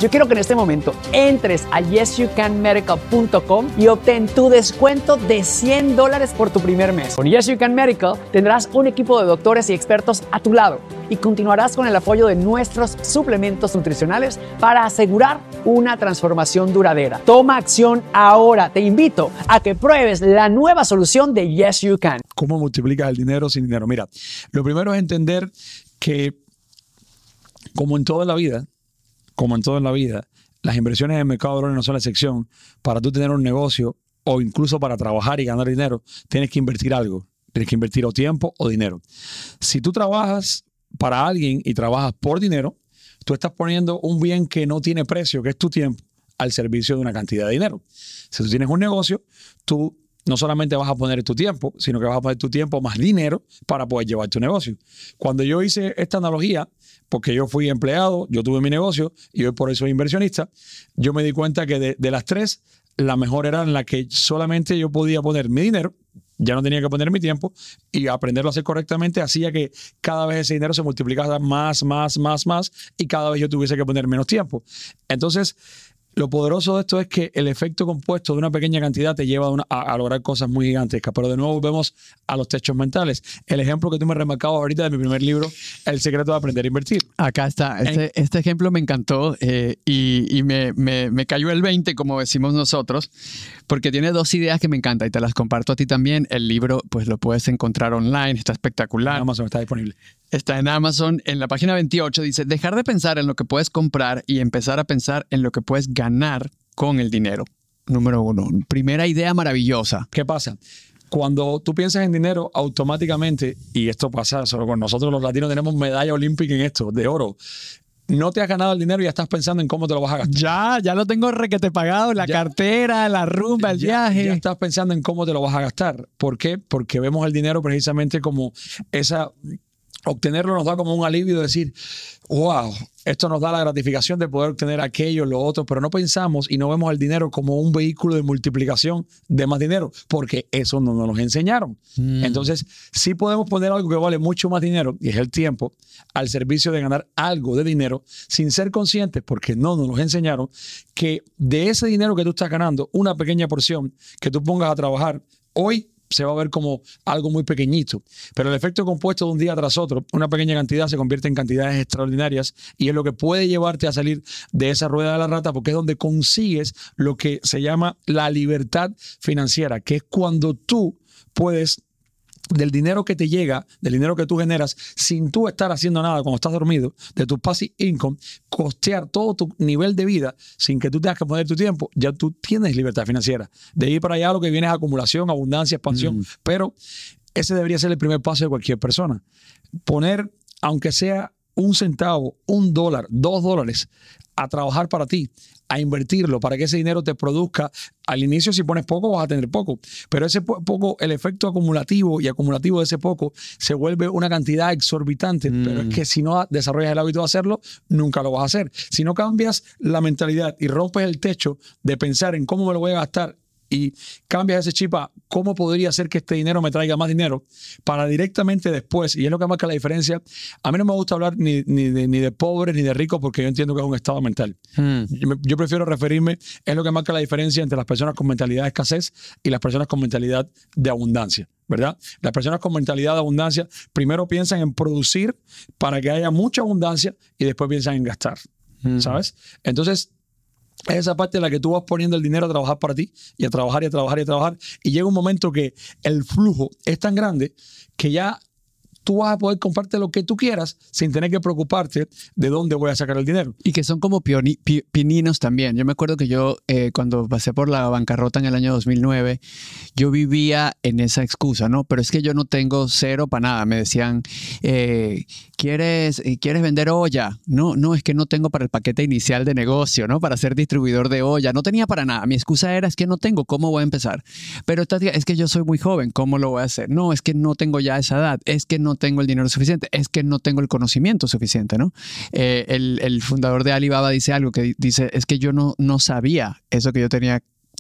Yo quiero que en este momento entres a yesyoucanmedical.com y obtén tu descuento de $100 por tu primer mes. Con Yes You Can Medical tendrás un equipo de doctores y expertos a tu lado y continuarás con el apoyo de nuestros suplementos nutricionales para asegurar una transformación duradera. Toma acción ahora. Te invito a que pruebes la nueva solución de Yes You Can. ¿Cómo multiplicas el dinero sin dinero? Mira, lo primero es entender que, como en toda la vida, las inversiones en el mercado de valores no son la excepción. Para tú tener un negocio o incluso para trabajar y ganar dinero, tienes que invertir algo. Tienes que invertir o tiempo o dinero. Si tú trabajas para alguien y trabajas por dinero, tú estás poniendo un bien que no tiene precio, que es tu tiempo, al servicio de una cantidad de dinero. Si tú tienes un negocio, tú no solamente vas a poner tu tiempo, sino que vas a poner tu tiempo más dinero para poder llevar tu negocio. Cuando yo hice esta analogía, porque yo fui empleado, yo tuve mi negocio y hoy por eso soy inversionista, yo me di cuenta que de las tres, la mejor era en la que solamente yo podía poner mi dinero, ya no tenía que poner mi tiempo, y aprenderlo a hacer correctamente hacía que cada vez ese dinero se multiplicaba más, y cada vez yo tuviese que poner menos tiempo. Entonces, lo poderoso de esto es que el efecto compuesto de una pequeña cantidad te lleva a lograr cosas muy gigantescas. Pero de nuevo volvemos a los techos mentales. El ejemplo que tú me remarcabas ahorita de mi primer libro, El secreto de aprender a invertir. Acá está. Este ejemplo me encantó y me cayó el 20, como decimos nosotros, porque tiene dos ideas que me encantan y te las comparto a ti también. El libro, pues lo puedes encontrar online, está espectacular. En Amazon está disponible. Está en Amazon, en la página 28 dice, dejar de pensar en lo que puedes comprar y empezar a pensar en lo que puedes ganar con el dinero. Número 1. Primera idea maravillosa. ¿Qué pasa? Cuando tú piensas en dinero, automáticamente, y esto pasa solo con nosotros los latinos, tenemos medalla olímpica en esto, de oro. No te has ganado el dinero y ya estás pensando en cómo te lo vas a gastar. Ya lo tengo requete pagado, la cartera, la rumba, el viaje. Ya estás pensando en cómo te lo vas a gastar. ¿Por qué? Porque vemos el dinero precisamente como esa... Obtenerlo nos da como un alivio de decir, wow, esto nos da la gratificación de poder obtener aquello, lo otro, pero no pensamos y no vemos el dinero como un vehículo de multiplicación de más dinero, porque eso no nos lo enseñaron. Entonces, sí podemos poner algo que vale mucho más dinero, y es el tiempo, al servicio de ganar algo de dinero, sin ser conscientes, porque no nos lo enseñaron, que de ese dinero que tú estás ganando, una pequeña porción que tú pongas a trabajar hoy, se va a ver como algo muy pequeñito. Pero el efecto compuesto de un día tras otro, una pequeña cantidad se convierte en cantidades extraordinarias y es lo que puede llevarte a salir de esa rueda de la rata, porque es donde consigues lo que se llama la libertad financiera, que es cuando tú puedes, del dinero que te llega, del dinero que tú generas, sin tú estar haciendo nada cuando estás dormido, de tu passive income, costear todo tu nivel de vida sin que tú tengas que poner tu tiempo, ya tú tienes libertad financiera. De ir para allá lo que viene es acumulación, abundancia, expansión, pero ese debería ser el primer paso de cualquier persona. Poner, aunque sea un centavo, $1, $2, a trabajar para ti, a invertirlo para que ese dinero te produzca. Al inicio, si pones poco, vas a tener poco, pero ese poco, el efecto acumulativo de ese poco se vuelve una cantidad exorbitante, pero es que si no desarrollas el hábito de hacerlo, nunca lo vas a hacer. Si no cambias la mentalidad y rompes el techo de pensar en cómo me lo voy a gastar y cambias ese chip a cómo podría hacer que este dinero me traiga más dinero para directamente después, y es lo que marca la diferencia. A mí no me gusta hablar ni de pobres ni de ricos, porque yo entiendo que es un estado mental. Yo prefiero referirme, es lo que marca la diferencia entre las personas con mentalidad de escasez y las personas con mentalidad de abundancia, ¿verdad? Las personas con mentalidad de abundancia primero piensan en producir para que haya mucha abundancia y después piensan en gastar, ¿sabes? Entonces, es esa parte en la que tú vas poniendo el dinero a trabajar para ti y a trabajar y a trabajar y a trabajar, y llega un momento que el flujo es tan grande que ya tú vas a poder comprarte lo que tú quieras sin tener que preocuparte de dónde voy a sacar el dinero. Y que son como pininos también. Yo me acuerdo que yo, cuando pasé por la bancarrota en el año 2009, yo vivía en esa excusa, ¿no? Pero es que yo no tengo cero para nada. Me decían, ¿quieres vender olla? No, es que no tengo para el paquete inicial de negocio, ¿no? Para ser distribuidor de olla. No tenía para nada. Mi excusa era, es que no tengo, ¿cómo voy a empezar? Pero es que yo soy muy joven, ¿cómo lo voy a hacer? No, es que no tengo ya esa edad. Es que no tengo el dinero suficiente. Es que no tengo el conocimiento suficiente, ¿no? El fundador de Alibaba dice algo que dice, es que yo no sabía eso que yo tenía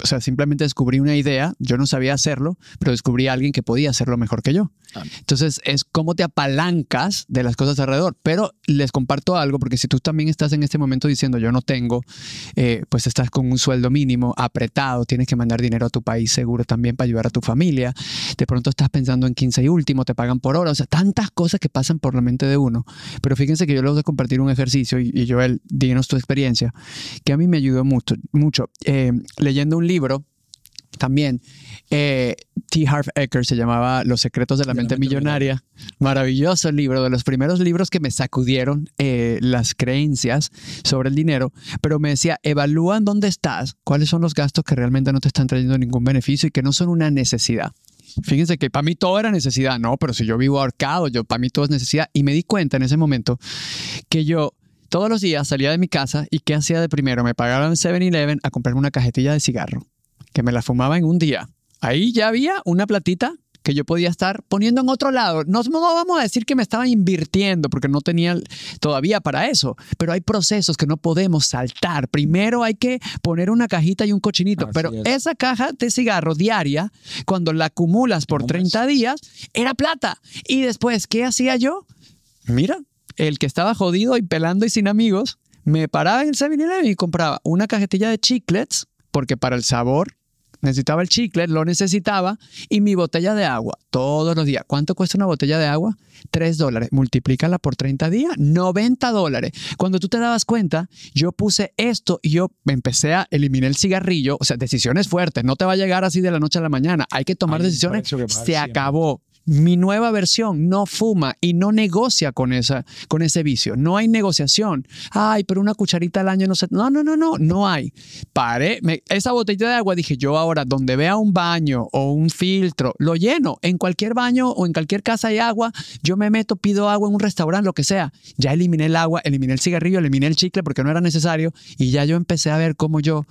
O sea, simplemente descubrí una idea, yo no sabía hacerlo, pero descubrí a alguien que podía hacerlo mejor que yo. Entonces, es cómo te apalancas de las cosas alrededor. Pero les comparto algo, porque si tú también estás en este momento diciendo yo no tengo, pues estás con un sueldo mínimo, apretado, tienes que mandar dinero a tu país seguro también para ayudar a tu familia, de pronto estás pensando en 15 y último, te pagan por hora, o sea, tantas cosas que pasan por la mente de uno. Pero fíjense que yo les voy a compartir un ejercicio y Joel, díganos tu experiencia, que a mí me ayudó mucho. Leyendo un libro también, T. Harv Eker, se llamaba Los secretos de la mente millonaria. Maravilloso libro, de los primeros libros que me sacudieron las creencias sobre el dinero, pero me decía, evalúa en dónde estás, cuáles son los gastos que realmente no te están trayendo ningún beneficio y que no son una necesidad. Fíjense que para mí todo era necesidad, no, pero si yo vivo ahorcado, para mí todo es necesidad. Y me di cuenta en ese momento que yo todos los días salía de mi casa y ¿qué hacía de primero? Me pagaba en 7-Eleven a comprarme una cajetilla de cigarro, que me la fumaba en un día. Ahí ya había una platita que yo podía estar poniendo en otro lado. No vamos a decir que me estaba invirtiendo porque no tenía todavía para eso, pero hay procesos que no podemos saltar. Primero hay que poner una cajita y un cochinito, pero esa caja de cigarro diaria, cuando la acumulas por 30 días, era plata. Y después, ¿qué hacía yo? Mira, el que estaba jodido y pelando y sin amigos, me paraba en el 7-Eleven y compraba una cajetilla de chiclets, porque para el sabor necesitaba el chicle, lo necesitaba, y mi botella de agua todos los días. ¿Cuánto cuesta una botella de agua? $3. Multiplícala por 30 días, $90. Cuando tú te dabas cuenta, yo puse esto y yo empecé a eliminar el cigarrillo. O sea, decisiones fuertes. No te va a llegar así de la noche a la mañana. Hay que tomar decisiones. Se acabó. Mi nueva versión no fuma y no negocia con ese vicio. No hay negociación. Ay, pero una cucharita al año no sé. No hay. Esa botella de agua, dije yo ahora, donde vea un baño o un filtro, lo lleno. En cualquier baño o en cualquier casa hay agua, yo me meto, pido agua en un restaurante, lo que sea. Ya eliminé el agua, eliminé el cigarrillo, eliminé el chicle porque no era necesario y ya yo empecé a ver cómo yo,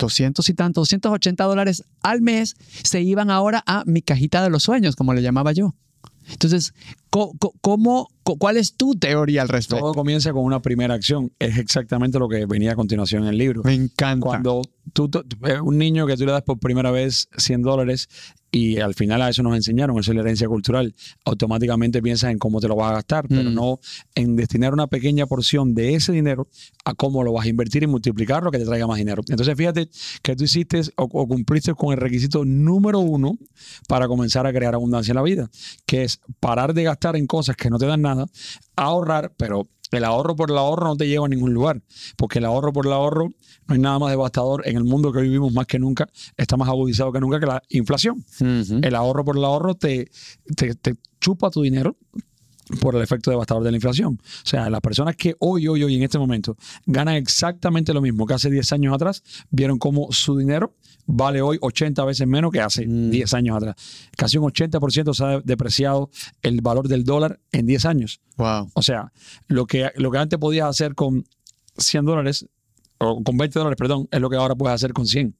$280 al mes se iban ahora a mi cajita de los sueños, como le llamaba yo. Entonces, ¿cuál es tu teoría al respecto? Todo comienza con una primera acción. Es exactamente lo que venía a continuación en el libro. Me encanta. Cuando un niño que tú le das por primera vez $100 y al final a eso nos enseñaron, eso es la herencia cultural, automáticamente piensas en cómo te lo vas a gastar, pero no en destinar una pequeña porción de ese dinero a cómo lo vas a invertir y multiplicarlo que te traiga más dinero. Entonces fíjate que tú hiciste o cumpliste con el requisito número 1 para comenzar a crear abundancia en la vida, que es parar de gastar en cosas que no te dan nada, ahorrar, pero el ahorro por el ahorro no te lleva a ningún lugar, porque el ahorro por el ahorro no hay nada más devastador en el mundo que vivimos más que nunca, está más agudizado que nunca que la inflación. El ahorro por el ahorro te chupa tu dinero por el efecto devastador de la inflación. O sea, las personas que hoy en este momento ganan exactamente lo mismo que hace 10 años atrás, vieron cómo su dinero vale hoy 80 veces menos que hace 10 años atrás. Casi un 80% se ha depreciado el valor del dólar en 10 años. Wow. O sea, lo que antes podías hacer con $100 o con $20, perdón, es lo que ahora puedes hacer con 100.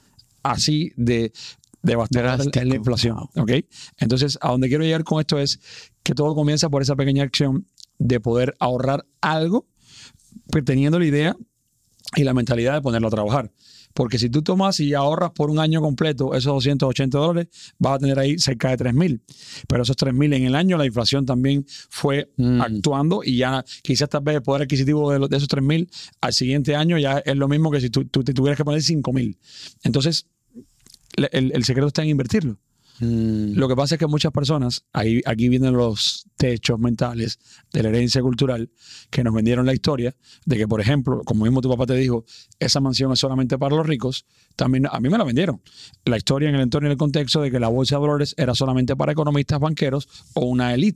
Así de devastadora es la inflación. Wow. ¿Okay? Entonces, a donde quiero llegar con esto es que todo comienza por esa pequeña acción de poder ahorrar algo, teniendo la idea y la mentalidad de ponerlo a trabajar. Porque si tú tomas y ahorras por un año completo esos $280, vas a tener ahí cerca de 3,000. Pero esos 3,000 en el año, la inflación también fue actuando y ya quizás tal vez el poder adquisitivo de esos 3,000 al siguiente año ya es lo mismo que si tú te tuvieras que poner 5,000. Entonces, el secreto está en invertirlo. Lo que pasa es que muchas personas, aquí vienen los techos mentales de la herencia cultural que nos vendieron la historia de que, por ejemplo, como mismo tu papá te dijo, esa mansión es solamente para los ricos. También a mí me la vendieron. La historia en el entorno y en el contexto de que la bolsa de valores era solamente para economistas, banqueros o una élite.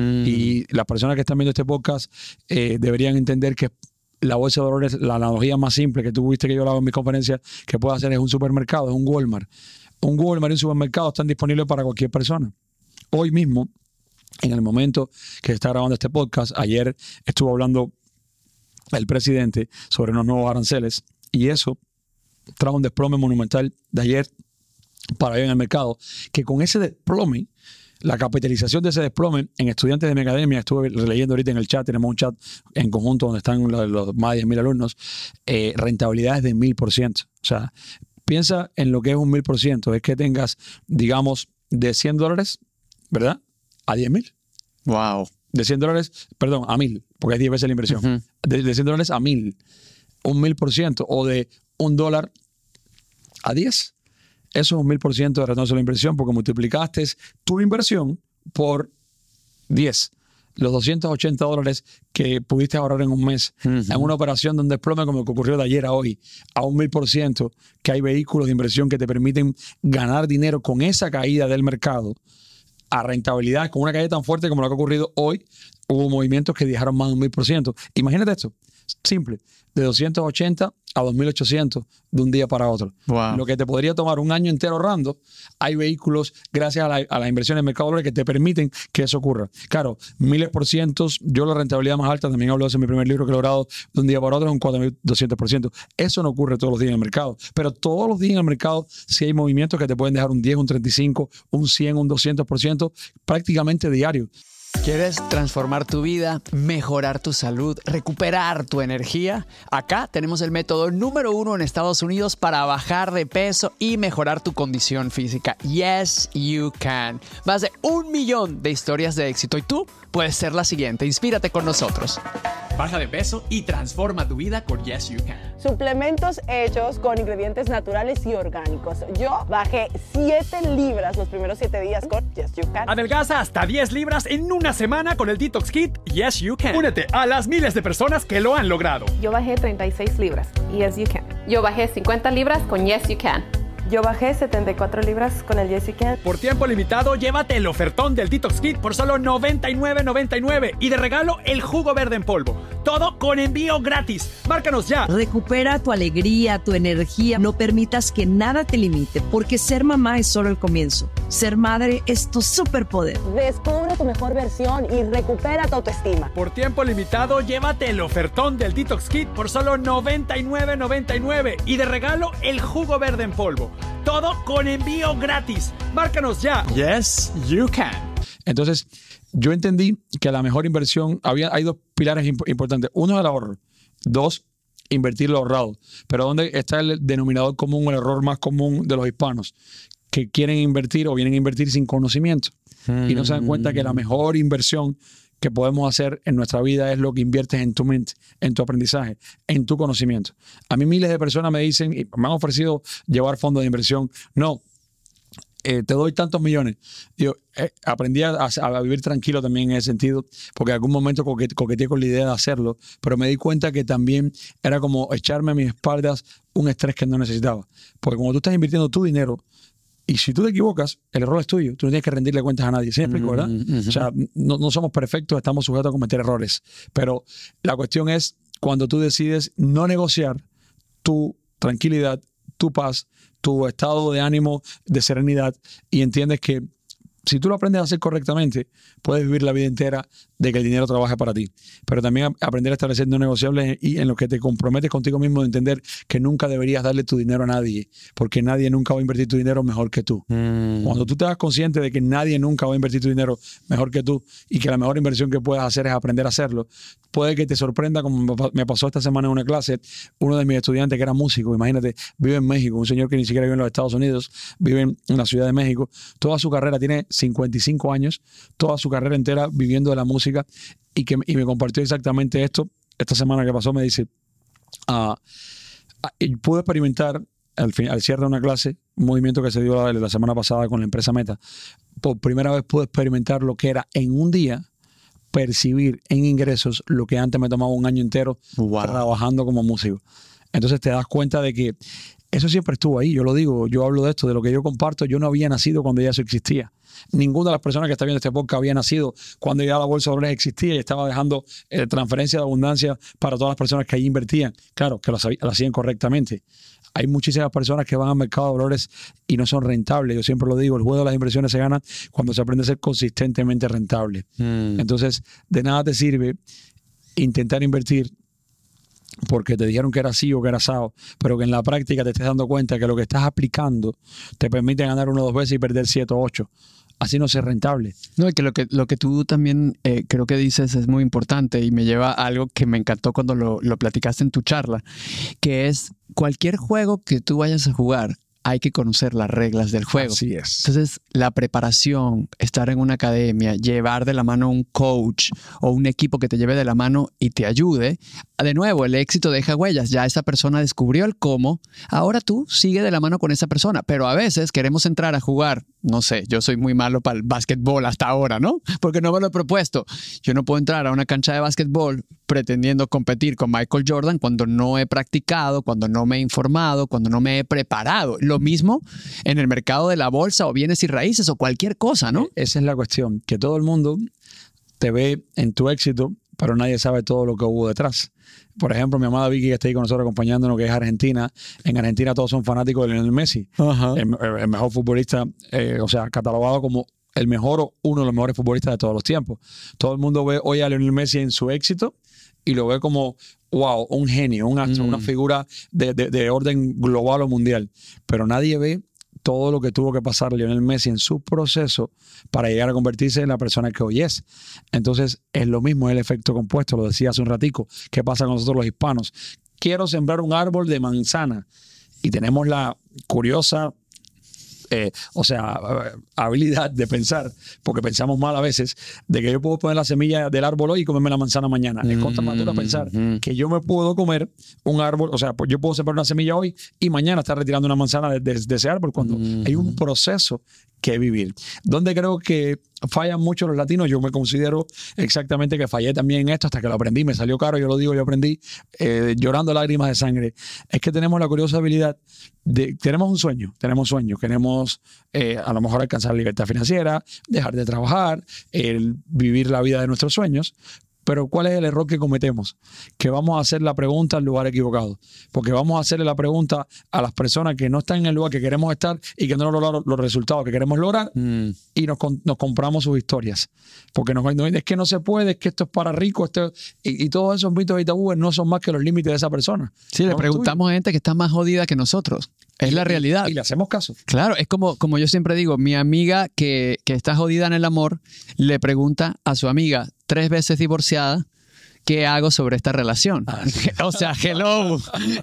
Y las personas que están viendo este podcast deberían entender que la bolsa de valores, la analogía más simple que tú viste que yo hablaba en mis conferencias, que puedo hacer es un supermercado, es un Walmart. Un Walmart y un supermercado están disponibles para cualquier persona. Hoy mismo, en el momento que se está grabando este podcast, ayer estuvo hablando el presidente sobre unos nuevos aranceles y eso trajo un desplome monumental de ayer para hoy en el mercado, que con ese desplome, la capitalización de ese desplome en estudiantes de mi academia, estuve leyendo ahorita en el chat, tenemos un chat en conjunto donde están los más de 10,000 alumnos, rentabilidades de 1000%. O sea, Piensa en lo que es un 1000%. Es que tengas, digamos, de $100, ¿verdad? A 10,000. Wow. De $100, perdón, a 1,000, porque es 10 veces la inversión. De $100 a 1,000. Un 1000%. O de $1 a 10. Eso es un 1000% de retorno sobre la inversión, porque multiplicaste tu inversión por 10. Los $280 que pudiste ahorrar en un mes en una operación de un desplome como el que ocurrió de ayer a hoy, a un 1000%, que hay vehículos de inversión que te permiten ganar dinero con esa caída del mercado a rentabilidad, con una caída tan fuerte como lo que ha ocurrido hoy. Hubo movimientos que dejaron más de un 1000%. Imagínate esto, simple, de 280 a 2.800 de un día para otro. Wow. Lo que te podría tomar un año entero ahorrando, hay vehículos, gracias a la inversión en el mercado dólar, que te permiten que eso ocurra. Claro, 1000%, yo la rentabilidad más alta, también hablo de eso en mi primer libro que he logrado de un día para otro, es un 4.200%. Eso no ocurre todos los días en el mercado, pero todos los días en el mercado sí hay movimientos que te pueden dejar un 10, un 35, un 100, un 200%, prácticamente diario. ¿Quieres transformar tu vida, mejorar tu salud, recuperar tu energía? Acá tenemos el método número 1 en Estados Unidos para bajar de peso y mejorar tu condición física. Yes, you can. Más de 1 millón de historias de éxito y tú puedes ser la siguiente. Inspírate con nosotros. Baja de peso y transforma tu vida con Yes, You Can. Suplementos hechos con ingredientes naturales y orgánicos. Yo bajé 7 libras los primeros 7 días con Yes, You Can. Adelgaza hasta 10 libras en una semana con el Detox Kit Yes, You Can. Únete a las miles de personas que lo han logrado. Yo bajé 36 libras. Yes, You Can. Yo bajé 50 libras con Yes, You Can. Yo bajé 74 libras con el Yes, You Can. Por tiempo limitado, llévate el ofertón del Detox Kit por solo $99.99 y de regalo el jugo verde en polvo. Todo con envío gratis. Márcanos ya. Recupera tu alegría, tu energía. No permitas que nada te limite, porque ser mamá es solo el comienzo. Ser madre es tu superpoder. Descubre tu mejor versión y recupera tu autoestima. Por tiempo limitado, llévate el ofertón del Detox Kit por solo $99.99 y de regalo el jugo verde en polvo. Todo con envío gratis. Márcanos ya. Yes, you can. Entonces, yo entendí que la mejor inversión, hay dos pilares importantes. Uno es el ahorro. 2, invertir lo ahorrado. Pero ¿dónde está el denominador común, el error más común de los hispanos? Que quieren invertir o vienen a invertir sin conocimiento. Y no se dan cuenta que la mejor inversión que podemos hacer en nuestra vida es lo que inviertes en tu mente, en tu aprendizaje, en tu conocimiento. A mí miles de personas me dicen, y me han ofrecido llevar fondos de inversión. No, te doy tantos millones. Yo aprendí a vivir tranquilo también en ese sentido, porque en algún momento coqueteé con la idea de hacerlo, pero me di cuenta que también era como echarme a mis espaldas un estrés que no necesitaba. Porque como tú estás invirtiendo tu dinero, y si tú te equivocas, el error es tuyo. Tú no tienes que rendirle cuentas a nadie. ¿Sí me explico, verdad? O sea, no somos perfectos, estamos sujetos a cometer errores. Pero la cuestión es cuando tú decides no negociar tu tranquilidad, tu paz, tu estado de ánimo, de serenidad, y entiendes que si tú lo aprendes a hacer correctamente, puedes vivir la vida entera de que el dinero trabaje para ti. Pero también aprender a establecer no negociables y en lo que te comprometes contigo mismo de entender que nunca deberías darle tu dinero a nadie, porque nadie nunca va a invertir tu dinero mejor que tú. Cuando tú te das consciente de que nadie nunca va a invertir tu dinero mejor que tú y que la mejor inversión que puedes hacer es aprender a hacerlo, puede que te sorprenda, como me pasó esta semana en una clase. Uno de mis estudiantes, que era músico, imagínate, vive en México, un señor que ni siquiera vive en los Estados Unidos, vive en la Ciudad de México. Toda su carrera, tiene 55 años, toda su carrera entera viviendo de la música, y me compartió exactamente esto. Esta semana que pasó me dice, pude experimentar al cierre de una clase, un movimiento que se dio la semana pasada con la empresa Meta. Por primera vez pude experimentar lo que era en un día percibir en ingresos lo que antes me tomaba un año entero trabajando como músico. Entonces te das cuenta de que eso siempre estuvo ahí. Yo lo digo, yo hablo de esto, de lo que yo comparto. Yo no había nacido cuando ya eso existía. Ninguna de las personas que está viendo este podcast había nacido cuando ya la bolsa de valores existía y estaba dejando transferencia de abundancia para todas las personas que ahí invertían. Claro, que lo hacían correctamente. Hay muchísimas personas que van al mercado de valores y no son rentables. Yo siempre lo digo, el juego de las inversiones se gana cuando se aprende a ser consistentemente rentable. Entonces, de nada te sirve intentar invertir porque te dijeron que era así o que era asado, pero que en la práctica te estés dando cuenta que lo que estás aplicando te permite ganar 1 o 2 veces y perder 7 o 8. así no sea rentable. No, y que lo que tú también creo que dices es muy importante y me lleva a algo que me encantó cuando lo platicaste en tu charla, que es cualquier juego que tú vayas a jugar, hay que conocer las reglas del juego. Así es. Entonces, la preparación, estar en una academia, llevar de la mano un coach o un equipo que te lleve de la mano y te ayude. De nuevo, el éxito deja huellas. Ya esa persona descubrió el cómo. Ahora tú sigue de la mano con esa persona. Pero a veces queremos entrar a jugar. No sé, yo soy muy malo para el básquetbol hasta ahora, ¿no? Porque no me lo he propuesto. Yo no puedo entrar a una cancha de básquetbol pretendiendo competir con Michael Jordan cuando no he practicado, cuando no me he informado, cuando no me he preparado. Lo mismo en el mercado de la bolsa o bienes y raíces o cualquier cosa, ¿no? Esa es la cuestión, que todo el mundo te ve en tu éxito, pero nadie sabe todo lo que hubo detrás. Por ejemplo, mi amada Vicky, que está ahí con nosotros acompañándonos, que es argentina. En Argentina todos son fanáticos de Lionel Messi. El mejor futbolista, o sea, catalogado como el mejor o uno de los mejores futbolistas de todos los tiempos. Todo el mundo ve hoy a Lionel Messi en su éxito y lo ve como, wow, un genio, un astro, una figura de orden global o mundial. Pero nadie ve todo lo que tuvo que pasar Lionel Messi en su proceso para llegar a convertirse en la persona que hoy es. Entonces, es lo mismo el efecto compuesto, lo decía hace un ratico. ¿Qué pasa con nosotros los hispanos? Quiero sembrar un árbol de manzana y tenemos la curiosa habilidad de pensar, porque pensamos mal a veces, de que yo puedo poner la semilla del árbol hoy y comerme la manzana mañana. Es contramadura pensar que yo me puedo comer un árbol, o sea, yo puedo sembrar una semilla hoy y mañana estar retirando una manzana de ese árbol, cuando hay un proceso que vivir. ¿Dónde creo que fallan mucho los latinos? Yo me considero exactamente que fallé también en esto hasta que lo aprendí. Me salió caro, yo lo digo, yo aprendí llorando lágrimas de sangre. Es que tenemos la curiosa habilidad de, tenemos un sueño, queremos a lo mejor alcanzar libertad financiera, dejar de trabajar, vivir la vida de nuestros sueños. Pero ¿cuál es el error que cometemos? Que vamos a hacer la pregunta al lugar equivocado. Porque vamos a hacerle la pregunta a las personas que no están en el lugar que queremos estar y que no logran los resultados que queremos lograr y nos compramos sus historias. Porque es que no se puede, es que esto es para ricos. Y todos esos mitos y tabúes no son más que los límites de esa persona. Sí, le preguntamos a gente que está más jodida que nosotros. Es la realidad. Y le hacemos caso. Claro, es como yo siempre digo, mi amiga que está jodida en el amor le pregunta a su amiga 3 veces divorciada, ¿qué hago sobre esta relación? O sea, hello,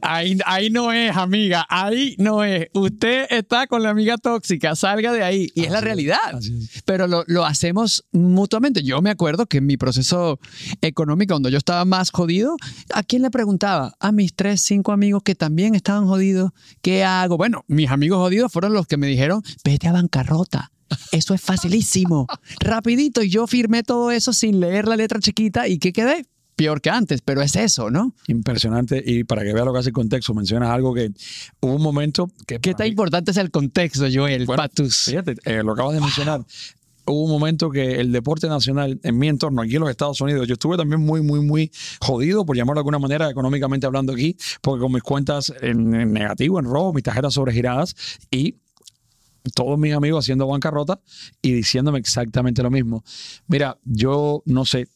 ahí no es, amiga, ahí no es. Usted está con la amiga tóxica, salga de ahí. Y es la realidad. Pero lo hacemos mutuamente. Yo me acuerdo que en mi proceso económico, cuando yo estaba más jodido, ¿a quién le preguntaba? A mis 3, 5 amigos que también estaban jodidos. ¿Qué hago? Bueno, mis amigos jodidos fueron los que me dijeron, vete a bancarrota. Eso es facilísimo. Rapidito. Y yo firmé todo eso sin leer la letra chiquita y ¿qué quedé? Peor que antes, pero es eso, ¿no? Impresionante. Y para que vea lo que hace el contexto, mencionas algo que hubo un momento que... ¿Qué tan importante es el contexto, Joel? Bueno, Patus. Fíjate, lo acabas de mencionar. Hubo un momento que el deporte nacional en mi entorno, aquí en los Estados Unidos, yo estuve también muy jodido, por llamarlo de alguna manera, económicamente hablando aquí, porque con mis cuentas en negativo, en rojo, mis tarjetas sobregiradas y todos mis amigos haciendo bancarrota y diciéndome exactamente lo mismo. Mira, yo no sé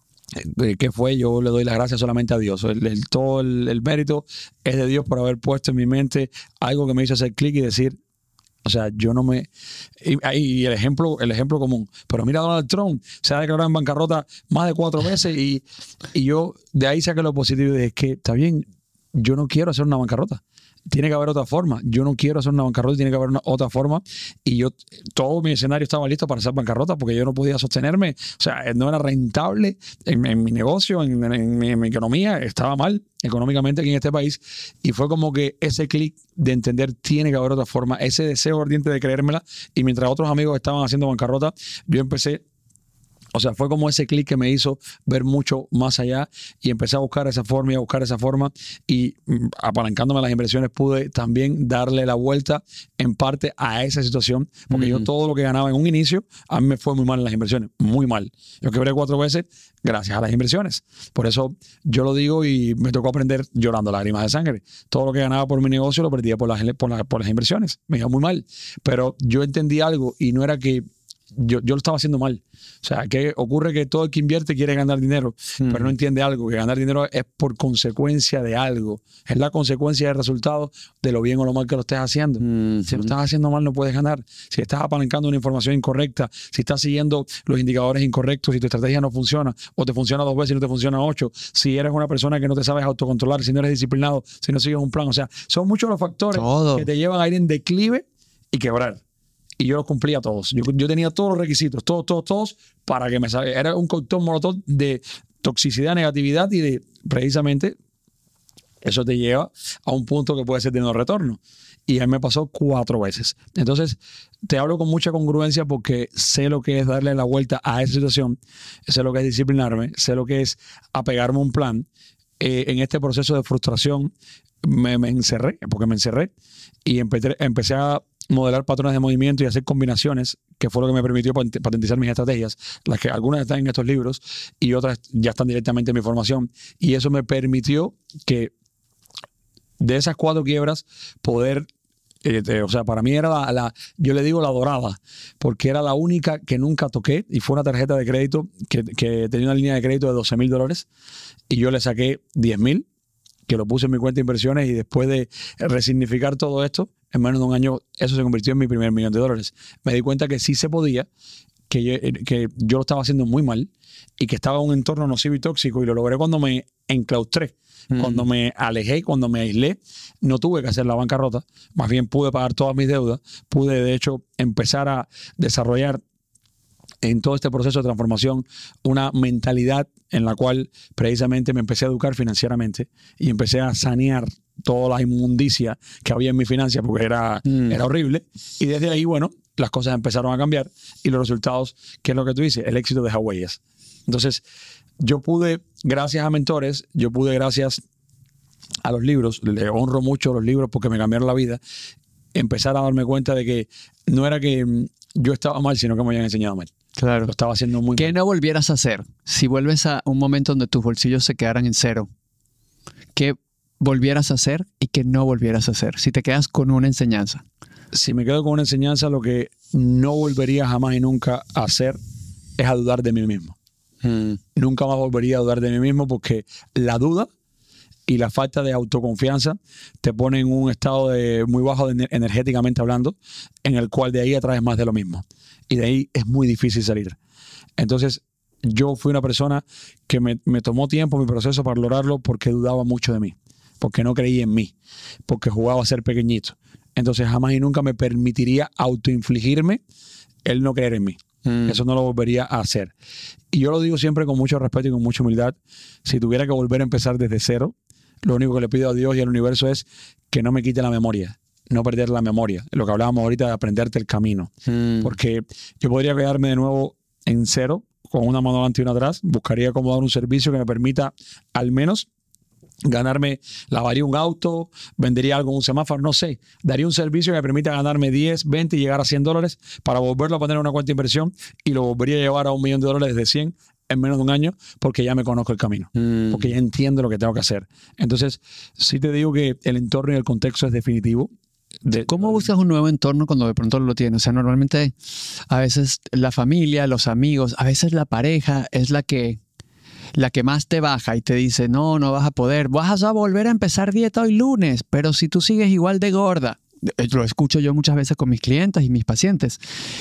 qué fue, yo le doy las gracias solamente a Dios. Todo el mérito es de Dios por haber puesto en mi mente algo que me hizo hacer clic y decir, o sea, yo no me... Y el ejemplo común. Pero mira, Donald Trump se ha declarado en bancarrota más de 4 veces y yo de ahí saqué lo positivo y dije, es que está bien, yo no quiero hacer una bancarrota. Tiene que haber otra forma. Yo no quiero hacer una bancarrota, tiene que haber otra forma. Y todo mi escenario estaba listo para hacer bancarrota porque yo no podía sostenerme. O sea, no era rentable en mi negocio, en mi economía. Estaba mal económicamente aquí en este país. Y fue como que ese clic de entender tiene que haber otra forma, ese deseo ardiente de creérmela. Y mientras otros amigos estaban haciendo bancarrota, yo empecé. O sea, fue como ese clic que me hizo ver mucho más allá y empecé a buscar esa forma y apalancándome las inversiones pude también darle la vuelta en parte a esa situación porque yo todo lo que ganaba en un inicio, a mí me fue muy mal en las inversiones, muy mal. Yo quebré 4 veces gracias a las inversiones. Por eso yo lo digo y me tocó aprender llorando lágrimas de sangre. Todo lo que ganaba por mi negocio lo perdía por las inversiones. Me iba muy mal. Pero yo entendí algo y no era que yo lo estaba haciendo mal. O sea, que ocurre que todo el que invierte quiere ganar dinero, pero no entiende algo, que ganar dinero es por consecuencia de algo. Es la consecuencia del resultado de lo bien o lo mal que lo estés haciendo. Si lo estás haciendo mal, no puedes ganar. Si estás apalancando una información incorrecta, si estás siguiendo los indicadores incorrectos, si tu estrategia no funciona, o te funciona 2 veces y no te funciona 8, si eres una persona que no te sabes autocontrolar, si no eres disciplinado, si no sigues un plan. O sea, son muchos los factores que te llevan a ir en declive y quebrar. Y yo los cumplía todos. Yo tenía todos los requisitos, todos, para que me salga. Era un cóctel molotov de toxicidad, negatividad y de, precisamente, eso te lleva a un punto que puede ser de no retorno. Y a mí me pasó 4 veces. Entonces, te hablo con mucha congruencia porque sé lo que es darle la vuelta a esa situación, sé lo que es disciplinarme, sé lo que es apegarme a un plan. En este proceso de frustración me encerré y empecé a modelar patrones de movimiento y hacer combinaciones, que fue lo que me permitió patentizar mis estrategias, las que algunas están en estos libros y otras ya están directamente en mi formación. Y eso me permitió que de esas 4 quiebras poder, o sea, para mí era yo le digo la dorada, porque era la única que nunca toqué y fue una tarjeta de crédito que tenía una línea de crédito de $12,000 y yo le saqué 10,000, que lo puse en mi cuenta de inversiones, y después de resignificar todo esto, en menos de un año, eso se convirtió en mi primer $1,000,000. Me di cuenta que sí se podía, que yo lo estaba haciendo muy mal y que estaba en un entorno nocivo y tóxico, y lo logré cuando me enclaustré, cuando me alejé, cuando me aislé. No tuve que hacer la bancarrota, más bien pude pagar todas mis deudas, pude de hecho empezar a desarrollar en todo este proceso de transformación una mentalidad en la cual precisamente me empecé a educar financieramente y empecé a sanear toda la inmundicia que había en mi financia, porque era horrible. Y desde ahí, bueno, las cosas empezaron a cambiar y los resultados, ¿qué es lo que tú dices? El éxito deja huellas. Entonces, yo pude, gracias a mentores, gracias a los libros, le honro mucho los libros porque me cambiaron la vida, empezar a darme cuenta de que no era que yo estaba mal, sino que me habían enseñado mal. Claro. Lo estaba haciendo muy mal. ¿Qué no volvieras a hacer? Si vuelves a un momento donde tus bolsillos se quedaran en cero, ¿qué volvieras a hacer y qué no volvieras a hacer? Si te quedas con una enseñanza. Si me quedo con una enseñanza, lo que no volvería jamás y nunca a hacer es a dudar de mí mismo. Nunca más volvería a dudar de mí mismo, porque la duda y la falta de autoconfianza te pone en un estado muy bajo energéticamente hablando, en el cual de ahí atraes más de lo mismo. Y de ahí es muy difícil salir. Entonces, yo fui una persona que me tomó tiempo mi proceso para lograrlo, porque dudaba mucho de mí, porque no creía en mí, porque jugaba a ser pequeñito. Entonces, jamás y nunca me permitiría autoinfligirme el no creer en mí. Eso no lo volvería a hacer. Y yo lo digo siempre con mucho respeto y con mucha humildad. Si tuviera que volver a empezar desde cero, lo único que le pido a Dios y al universo es que no me quite la memoria, no perder la memoria. Lo que hablábamos ahorita de aprenderte el camino. Porque yo podría quedarme de nuevo en cero, con una mano adelante y una atrás. Buscaría cómo dar un servicio que me permita al menos ganarme, lavaría un auto, vendería algo en un semáforo, no sé. Daría un servicio que me permita ganarme 10, 20 y llegar a $100 para volverlo a poner en una cuenta de inversión, y lo volvería a llevar a $1,000,000 desde 100 en menos de un año, porque ya me conozco el camino, porque ya entiendo lo que tengo que hacer. Entonces, sí te digo que el entorno y el contexto es definitivo. ¿Cómo buscas un nuevo entorno cuando de pronto lo tienes? O sea, normalmente a veces la familia, los amigos, a veces la pareja es la que más te baja y te dice, no vas a poder, vas a volver a empezar dieta hoy lunes, pero si tú sigues igual de gorda. Lo escucho yo muchas veces con mis clientes y mis pacientes.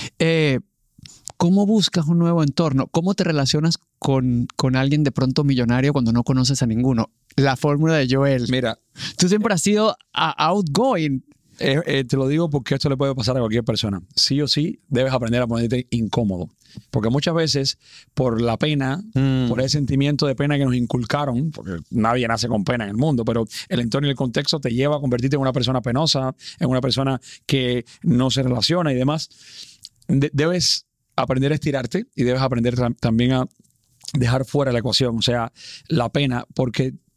¿Cómo buscas un nuevo entorno? ¿Cómo te relacionas con alguien de pronto millonario cuando no conoces a ninguno? La fórmula de Joel. Mira, tú siempre has sido outgoing. Te lo digo porque esto le puede pasar a cualquier persona. Sí o sí, debes aprender a ponerte incómodo. Porque muchas veces, por la pena, por ese sentimiento de pena que nos inculcaron, porque nadie nace con pena en el mundo, pero el entorno y el contexto te lleva a convertirte en una persona penosa, en una persona que no se relaciona y demás. Debes aprender a estirarte y debes aprender también a dejar fuera la ecuación, o sea, la pena, porque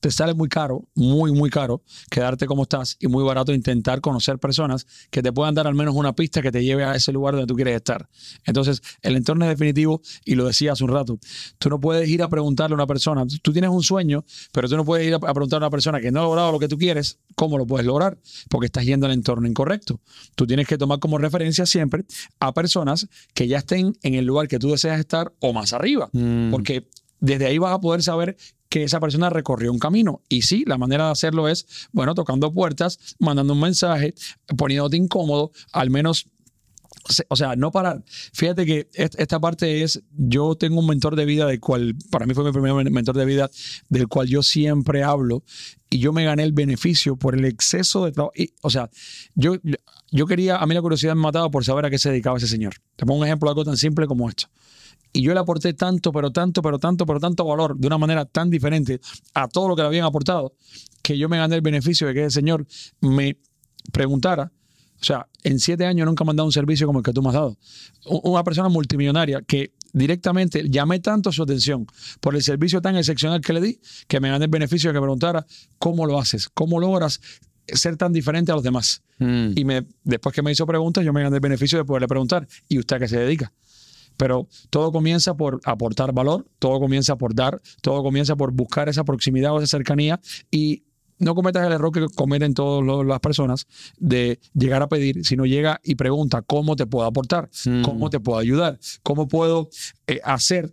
te sale muy caro, muy caro, quedarte como estás y muy barato intentar conocer personas que te puedan dar al menos una pista que te lleve a ese lugar donde tú quieres estar. Entonces, el entorno es definitivo y lo decía hace un rato. Tú no puedes ir a preguntarle a una persona, tú tienes un sueño, pero tú no puedes ir a preguntarle a una persona que no ha logrado lo que tú quieres, ¿cómo lo puedes lograr? Porque estás yendo al entorno incorrecto. Tú tienes que tomar como referencia siempre a personas que ya estén en el lugar que tú deseas estar o más arriba, porque desde ahí vas a poder saber que esa persona recorrió un camino. Y sí, la manera de hacerlo es, bueno, tocando puertas, mandando un mensaje, poniéndote incómodo, al menos, o sea, no parar. Fíjate que esta parte es, yo tengo un mentor de vida del cual, para mí fue mi primer mentor de vida, del cual yo siempre hablo, y yo me gané el beneficio por el exceso de trabajo. O sea, yo quería, a mí la curiosidad me mataba por saber a qué se dedicaba ese señor. Te pongo un ejemplo de algo tan simple como esto. Y yo le aporté tanto valor de una manera tan diferente a todo lo que le habían aportado, que yo me gané el beneficio de que el señor me preguntara. O sea, en 7 años nunca me han dado un servicio como el que tú me has dado. Una persona multimillonaria que directamente llamé tanto su atención por el servicio tan excepcional que le di, que me gané el beneficio de que me preguntara cómo lo haces, cómo logras ser tan diferente a los demás. Y después que me hizo preguntas, yo me gané el beneficio de poderle preguntar, ¿y usted a qué se dedica? Pero todo comienza por aportar valor, todo comienza por dar, todo comienza por buscar esa proximidad o esa cercanía, y no cometas el error que cometen todas las personas de llegar a pedir, sino llega y pregunta cómo te puedo aportar, cómo te puedo ayudar, cómo puedo hacer,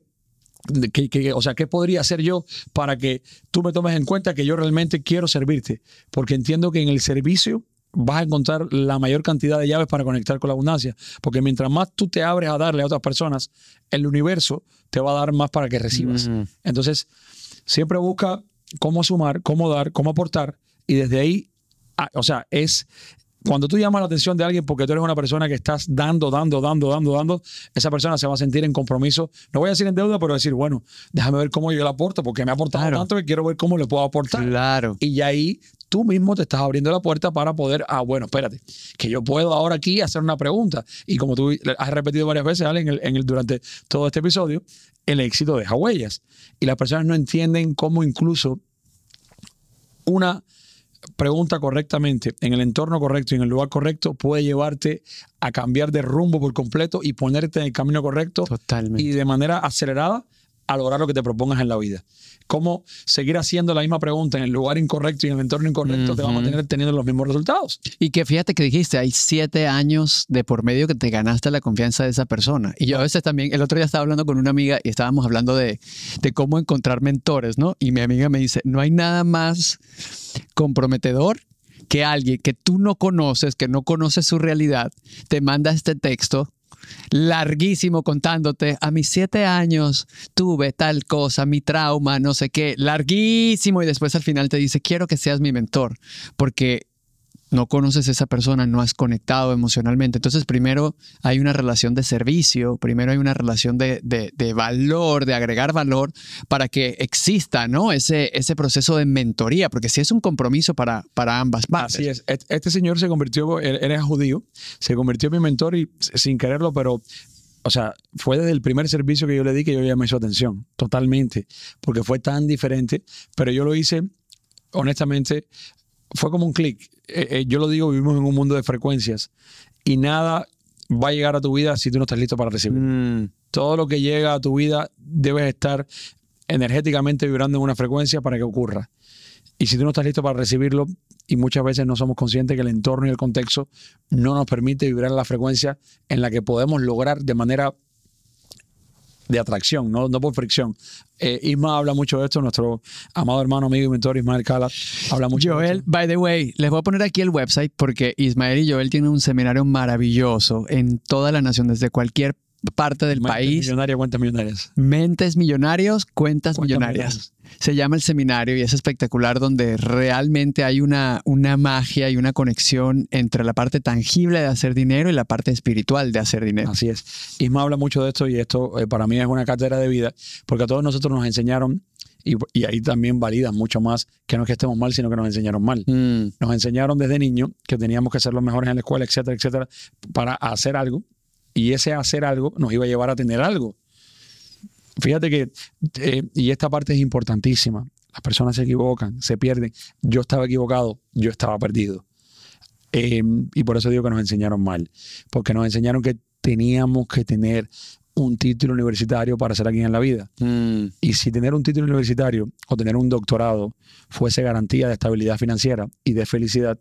o sea, qué podría hacer yo para que tú me tomes en cuenta que yo realmente quiero servirte, porque entiendo que en el servicio vas a encontrar la mayor cantidad de llaves para conectar con la abundancia, porque mientras más tú te abres a darle a otras personas, el universo te va a dar más para que recibas. Entonces, siempre busca cómo sumar, cómo dar, cómo aportar, y desde ahí, o sea, es cuando tú llamas la atención de alguien porque tú eres una persona que estás dando, esa persona se va a sentir en compromiso, no voy a decir en deuda, pero decir, bueno, déjame ver cómo yo le aporto, porque me ha aportado tanto que quiero ver cómo le puedo aportar. Y ahí tú mismo te estás abriendo la puerta para poder, bueno, espérate, que yo puedo ahora aquí hacer una pregunta. Y como tú has repetido varias veces, Ale, durante todo este episodio, el éxito deja huellas. Y las personas no entienden cómo incluso una pregunta correctamente, en el entorno correcto y en el lugar correcto, puede llevarte a cambiar de rumbo por completo y ponerte en el camino correcto. Totalmente. Y de manera acelerada a lograr lo que te propongas en la vida. Cómo seguir haciendo la misma pregunta en el lugar incorrecto y en el entorno incorrecto te va a mantener teniendo los mismos resultados. Y que fíjate que dijiste, hay 7 años de por medio que te ganaste la confianza de esa persona. Y yo a veces también, el otro día estaba hablando con una amiga y estábamos hablando de cómo encontrar mentores, ¿no? Y mi amiga me dice, no hay nada más comprometedor que alguien que tú no conoces, que no conoces su realidad, te manda este texto larguísimo contándote, a mis 7 años tuve tal cosa, mi trauma, no sé qué, larguísimo, y después al final te dice, quiero que seas mi mentor, porque no conoces a esa persona, no has conectado emocionalmente. Entonces, primero hay una relación de servicio, primero hay una relación de valor, de agregar valor para que exista, ¿no? Ese proceso de mentoría, porque sí es un compromiso para ambas partes. Así es. Este señor se convirtió, él era judío, se convirtió en mi mentor y sin quererlo, pero, o sea, fue desde el primer servicio que yo le di que yo llamé su atención, totalmente, porque fue tan diferente, pero yo lo hice, honestamente, fue como un clic. Yo lo digo, vivimos en un mundo de frecuencias y nada va a llegar a tu vida si tú no estás listo para recibirlo. Todo lo que llega a tu vida debes estar energéticamente vibrando en una frecuencia para que ocurra. Y si tú no estás listo para recibirlo, y muchas veces no somos conscientes que el entorno y el contexto no nos permite vibrar en la frecuencia en la que podemos lograr de manera de atracción, no por fricción. Isma habla mucho de esto, nuestro amado hermano, amigo y mentor Ismael Cala habla mucho de esto. By the way, les voy a poner aquí el website porque Ismael y Joel tienen un seminario maravilloso en toda la nación, desde cualquier parte del país. Millonaria, cuentas millonarias. Mentes millonarios, cuentas millonarias. Se llama el seminario y es espectacular, donde realmente hay una magia y una conexión entre la parte tangible de hacer dinero y la parte espiritual de hacer dinero. Así es. Isma habla mucho de esto y esto para mí es una cátedra de vida, porque a todos nosotros nos enseñaron, y ahí también validan mucho más que no es que estemos mal, sino que nos enseñaron mal. Nos enseñaron desde niños que teníamos que ser los mejores en la escuela, etcétera, etcétera, para hacer algo, y ese hacer algo nos iba a llevar a tener algo. Fíjate que, y esta parte es importantísima, Las personas se equivocan, se pierden. Yo estaba equivocado, yo estaba perdido. Y por eso digo que nos enseñaron mal. Porque nos enseñaron que teníamos que tener un título universitario para ser alguien en la vida. Y si tener un título universitario o tener un doctorado fuese garantía de estabilidad financiera y de felicidad,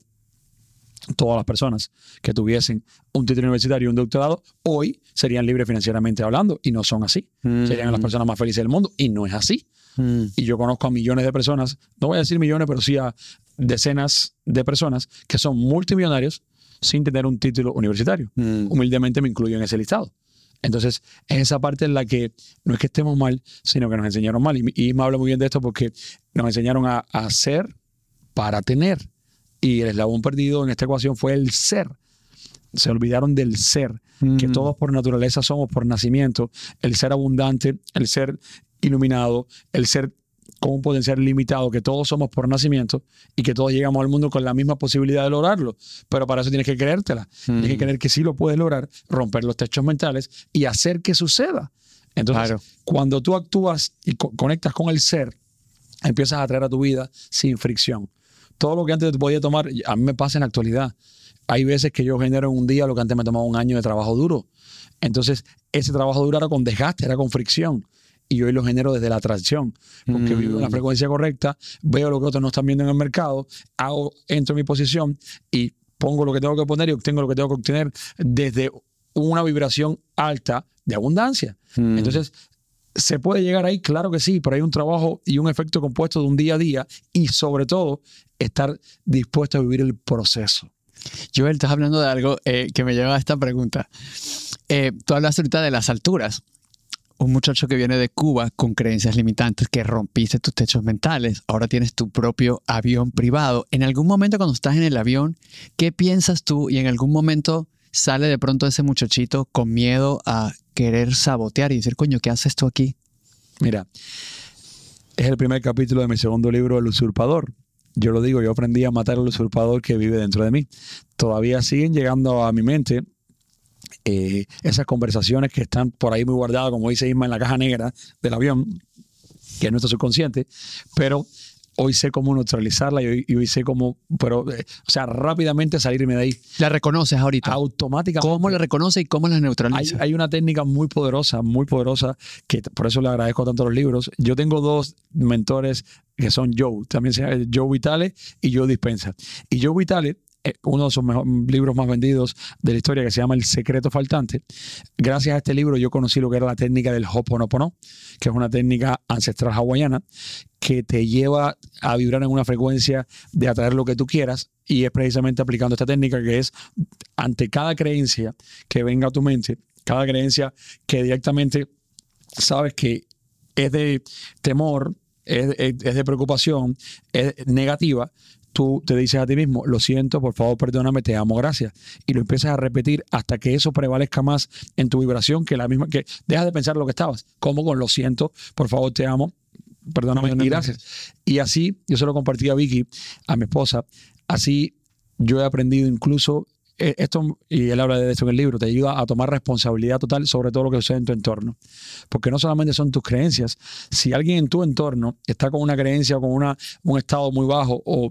todas las personas que tuviesen un título universitario y un doctorado hoy serían libres financieramente hablando, y no son así. Serían las personas más felices del mundo, y no es así. Y yo conozco a millones de personas, no voy a decir millones, pero sí a decenas de personas que son multimillonarios sin tener un título universitario. Humildemente me incluyo en ese listado. Entonces, es esa parte en la que no es que estemos mal, sino que nos enseñaron mal. Y me habla muy bien de esto porque nos enseñaron a hacer para tener. Y el eslabón perdido en esta ecuación fue el ser. Se olvidaron del ser, que todos por naturaleza somos por nacimiento. El ser abundante, el ser iluminado, el ser con un potencial limitado, que todos somos por nacimiento y que todos llegamos al mundo con la misma posibilidad de lograrlo. Pero para eso tienes que creértela. Tienes que creer que sí lo puedes lograr, romper los techos mentales y hacer que suceda. Entonces, cuando tú actúas y conectas con el ser, empiezas a traer a tu vida sin fricción. Todo lo que antes te podía tomar, a mí me pasa en la actualidad. Hay veces que yo genero en un día lo que antes me tomaba un año de trabajo duro. Entonces, ese trabajo duro era con desgaste, era con fricción. Y hoy lo genero desde la atracción, porque vivo en la frecuencia correcta, veo lo que otros no están viendo en el mercado, entro en mi posición y pongo lo que tengo que poner y obtengo lo que tengo que obtener desde una vibración alta de abundancia. Entonces, ¿se puede llegar ahí? Claro que sí, pero hay un trabajo y un efecto compuesto de un día a día, y sobre todo estar dispuesto a vivir el proceso. Joel, estás hablando de algo que me lleva a esta pregunta. Tú hablaste ahorita de las alturas. Un muchacho que viene de Cuba con creencias limitantes, que rompiste tus techos mentales, ahora tienes tu propio avión privado. En algún momento cuando estás en el avión, ¿qué piensas tú? Y en algún momento sale de pronto ese muchachito con miedo a querer sabotear y decir, coño, ¿qué haces tú aquí? Mira, es el primer capítulo de mi segundo libro, El Usurpador. Yo lo digo, yo aprendí a matar al usurpador que vive dentro de mí. Todavía siguen llegando a mi mente esas conversaciones que están por ahí muy guardadas, como dice Isma, en la caja negra del avión, que es nuestro subconsciente, pero hoy sé cómo neutralizarla y hoy sé cómo, o sea, rápidamente salirme de ahí. ¿La reconoces ahorita? Automáticamente. ¿Cómo la reconoces y cómo la neutralizas? Hay una técnica muy poderosa, que por eso le agradezco tanto los libros. Yo tengo dos mentores que son Joe, también se llama Joe Vitale y Joe Dispenza. Y Joe Vitale, uno de sus libros más vendidos de la historia, que se llama El Secreto Faltante. Gracias a este libro yo conocí lo que era la técnica del Ho'oponopono, que es una técnica ancestral hawaiana que te lleva a vibrar en una frecuencia de atraer lo que tú quieras, y es precisamente aplicando esta técnica, que es ante cada creencia que venga a tu mente, cada creencia que directamente sabes que es de temor, es de preocupación, es negativa, tú te dices a ti mismo, lo siento, por favor, perdóname, te amo, gracias. Y lo empiezas a repetir hasta que eso prevalezca más en tu vibración que la misma, que dejas de pensar lo que estabas. Como con lo siento, por favor, te amo, perdóname y gracias. Y así, yo se lo compartí a Vicky, a mi esposa, así yo he aprendido incluso esto, y él habla de esto en el libro, te ayuda a tomar responsabilidad total sobre todo lo que sucede en tu entorno. Porque no solamente son tus creencias. Si alguien en tu entorno está con una creencia o con un estado muy bajo o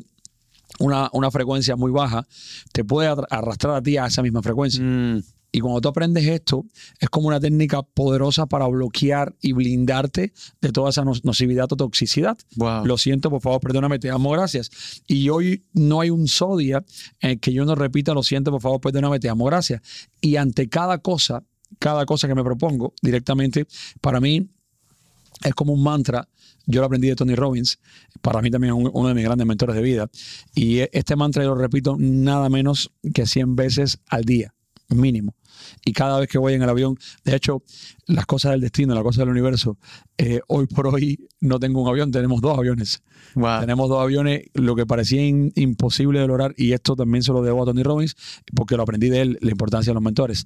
una frecuencia muy baja, te puede arrastrar a ti a esa misma frecuencia. Y cuando tú aprendes esto, es como una técnica poderosa para bloquear y blindarte de toda esa nocividad o toxicidad. Wow. Lo siento, por favor, perdóname, te amo, gracias. Y hoy no hay un solo día en que yo no repita, lo siento, por favor, perdóname, te amo, gracias. Y ante cada cosa que me propongo directamente, para mí es como un mantra. Yo lo aprendí de Tony Robbins, para mí también es uno de mis grandes mentores de vida. Y este mantra yo lo repito nada menos que 100 veces al día, mínimo. Y cada vez que voy en el avión, de hecho, las cosas del destino, las cosas del universo, hoy por hoy no tengo un avión, tenemos 2 aviones. Wow. Tenemos 2 aviones, lo que parecía imposible de lograr, y esto también se lo debo a Tony Robbins, porque lo aprendí de él, la importancia de los mentores.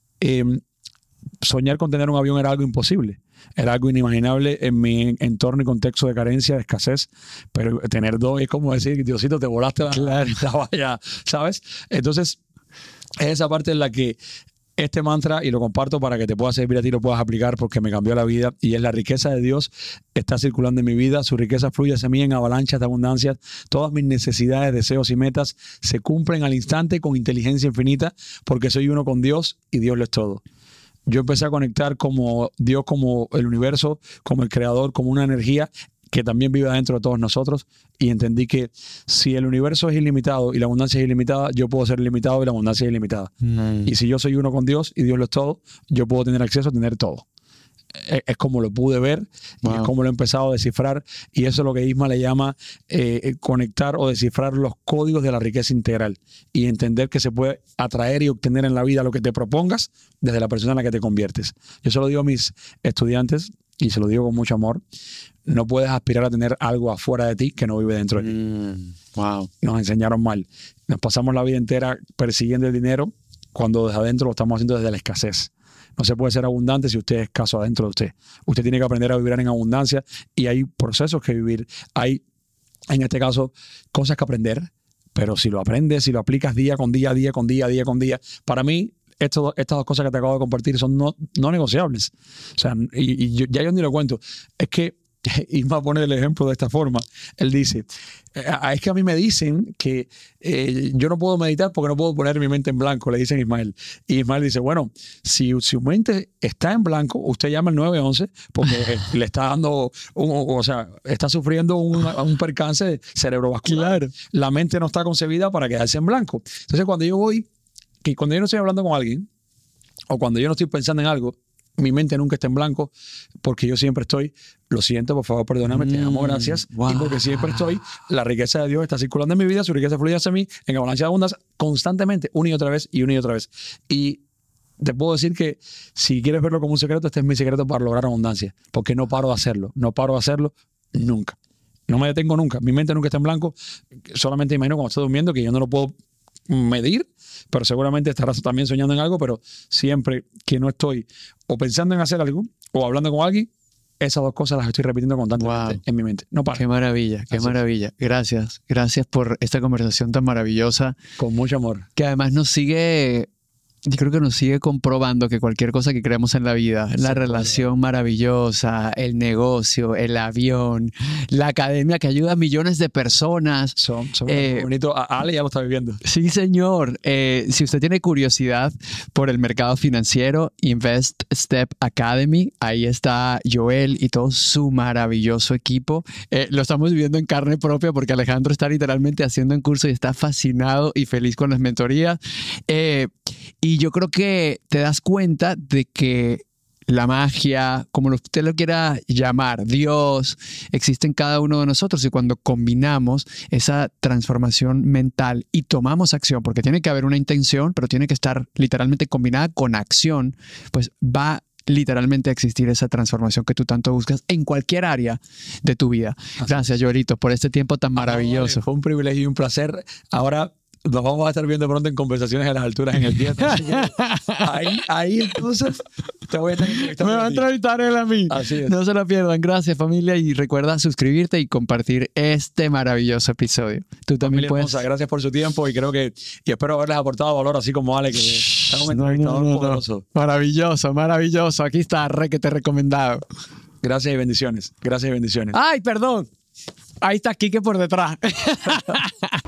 Soñar con tener un avión era algo imposible, era algo inimaginable en mi entorno y contexto de carencia, de escasez, pero tener 2 es como decir, Diosito, te volaste la valla, ¿sabes? Entonces, es esa parte en la que este mantra y lo comparto para que te pueda servir a ti, lo puedas aplicar porque me cambió la vida y es: la riqueza de Dios está circulando en mi vida, su riqueza fluye hacia mí en avalanchas de abundancia, todas mis necesidades, deseos y metas se cumplen al instante con inteligencia infinita porque soy uno con Dios y Dios lo es todo. Yo empecé a conectar como Dios, como el universo, como el creador, como una energía que también vive dentro de todos nosotros, y entendí que si el universo es ilimitado y la abundancia es ilimitada, yo puedo ser ilimitado y la abundancia es ilimitada. Y si yo soy uno con Dios y Dios lo es todo, yo puedo tener acceso a tener todo. Es como lo pude ver y es como lo he empezado a descifrar, y eso es lo que Isma le llama conectar o descifrar los códigos de la riqueza integral y entender que se puede atraer y obtener en la vida lo que te propongas desde la persona en la que te conviertes. Yo se lo digo a mis estudiantes y se lo digo con mucho amor: no puedes aspirar a tener algo afuera de ti que no vive dentro de ti. Wow. Nos enseñaron mal. Nos pasamos la vida entera persiguiendo el dinero cuando desde adentro lo estamos haciendo desde la escasez. No se puede ser abundante si usted es escaso adentro de usted. Usted tiene que aprender a vivir en abundancia y hay procesos que vivir. Hay, en este caso, cosas que aprender, pero si lo aprendes, si lo aplicas día con día, día con día, día con día, para mí, estas dos cosas que te acabo de compartir son no negociables. O sea, yo ni lo cuento. Es que Isma pone el ejemplo de esta forma. Él dice: es que a mí me dicen que yo no puedo meditar porque no puedo poner mi mente en blanco, le dicen a Ismael. Y Ismael dice: bueno, si su mente está en blanco, usted llama al 911 porque le está dando, está sufriendo un percance cerebrovascular. Claro. La mente no está concebida para quedarse en blanco. Entonces, cuando yo no estoy hablando con alguien o cuando yo no estoy pensando en algo, mi mente nunca está en blanco porque yo siempre estoy: lo siento, por favor, perdóname, te amo, gracias. Wow. Y porque siempre estoy, la riqueza de Dios está circulando en mi vida, su riqueza fluye hacia mí en avalancha de abundancia constantemente, una y otra vez y una y otra vez. Y te puedo decir que si quieres verlo como un secreto, este es mi secreto para lograr abundancia, porque no paro de hacerlo nunca. No me detengo nunca, mi mente nunca está en blanco. Solamente imagino cuando estoy durmiendo, que yo no lo puedo medir, pero seguramente estarás también soñando en algo, pero siempre que no estoy o pensando en hacer algo o hablando con alguien, esas dos cosas las estoy repitiendo constantemente en mi mente. No paro. Qué maravilla, qué maravilla. Gracias por esta conversación tan maravillosa. Con mucho amor. Que además yo creo que nos sigue comprobando que cualquier cosa que creamos en la vida, la relación maravillosa, el negocio, el avión, la academia que ayuda a millones de personas. Son muy bonitos. Ale ya lo está viviendo. Sí, señor. Si usted tiene curiosidad por el mercado financiero, Invest Step Academy, ahí está Joel y todo su maravilloso equipo. Lo estamos viviendo en carne propia porque Alejandro está literalmente haciendo un curso y está fascinado y feliz con las mentorías. Y yo creo que te das cuenta de que la magia, como usted lo quiera llamar, Dios, existe en cada uno de nosotros, y cuando combinamos esa transformación mental y tomamos acción, porque tiene que haber una intención, pero tiene que estar literalmente combinada con acción, pues va literalmente a existir esa transformación que tú tanto buscas en cualquier área de tu vida. Gracias, Joelito, por este tiempo tan maravilloso. Fue un privilegio y un placer. Ahora nos vamos a estar viendo pronto en conversaciones a las alturas en el día. Ahí entonces te voy a estar entrevistando. Me va a entrevistar él a mí. Así es. No se lo pierdan. Gracias, familia. Y recuerda suscribirte y compartir este maravilloso episodio. Tú también puedes. Hermosa, gracias por su tiempo y espero haberles aportado valor, así como Ale, que está un entrevistador poderoso. Maravilloso, maravilloso. Aquí está, que te he recomendado. Gracias y bendiciones. Gracias y bendiciones. Ay, perdón. Ahí está Quique por detrás.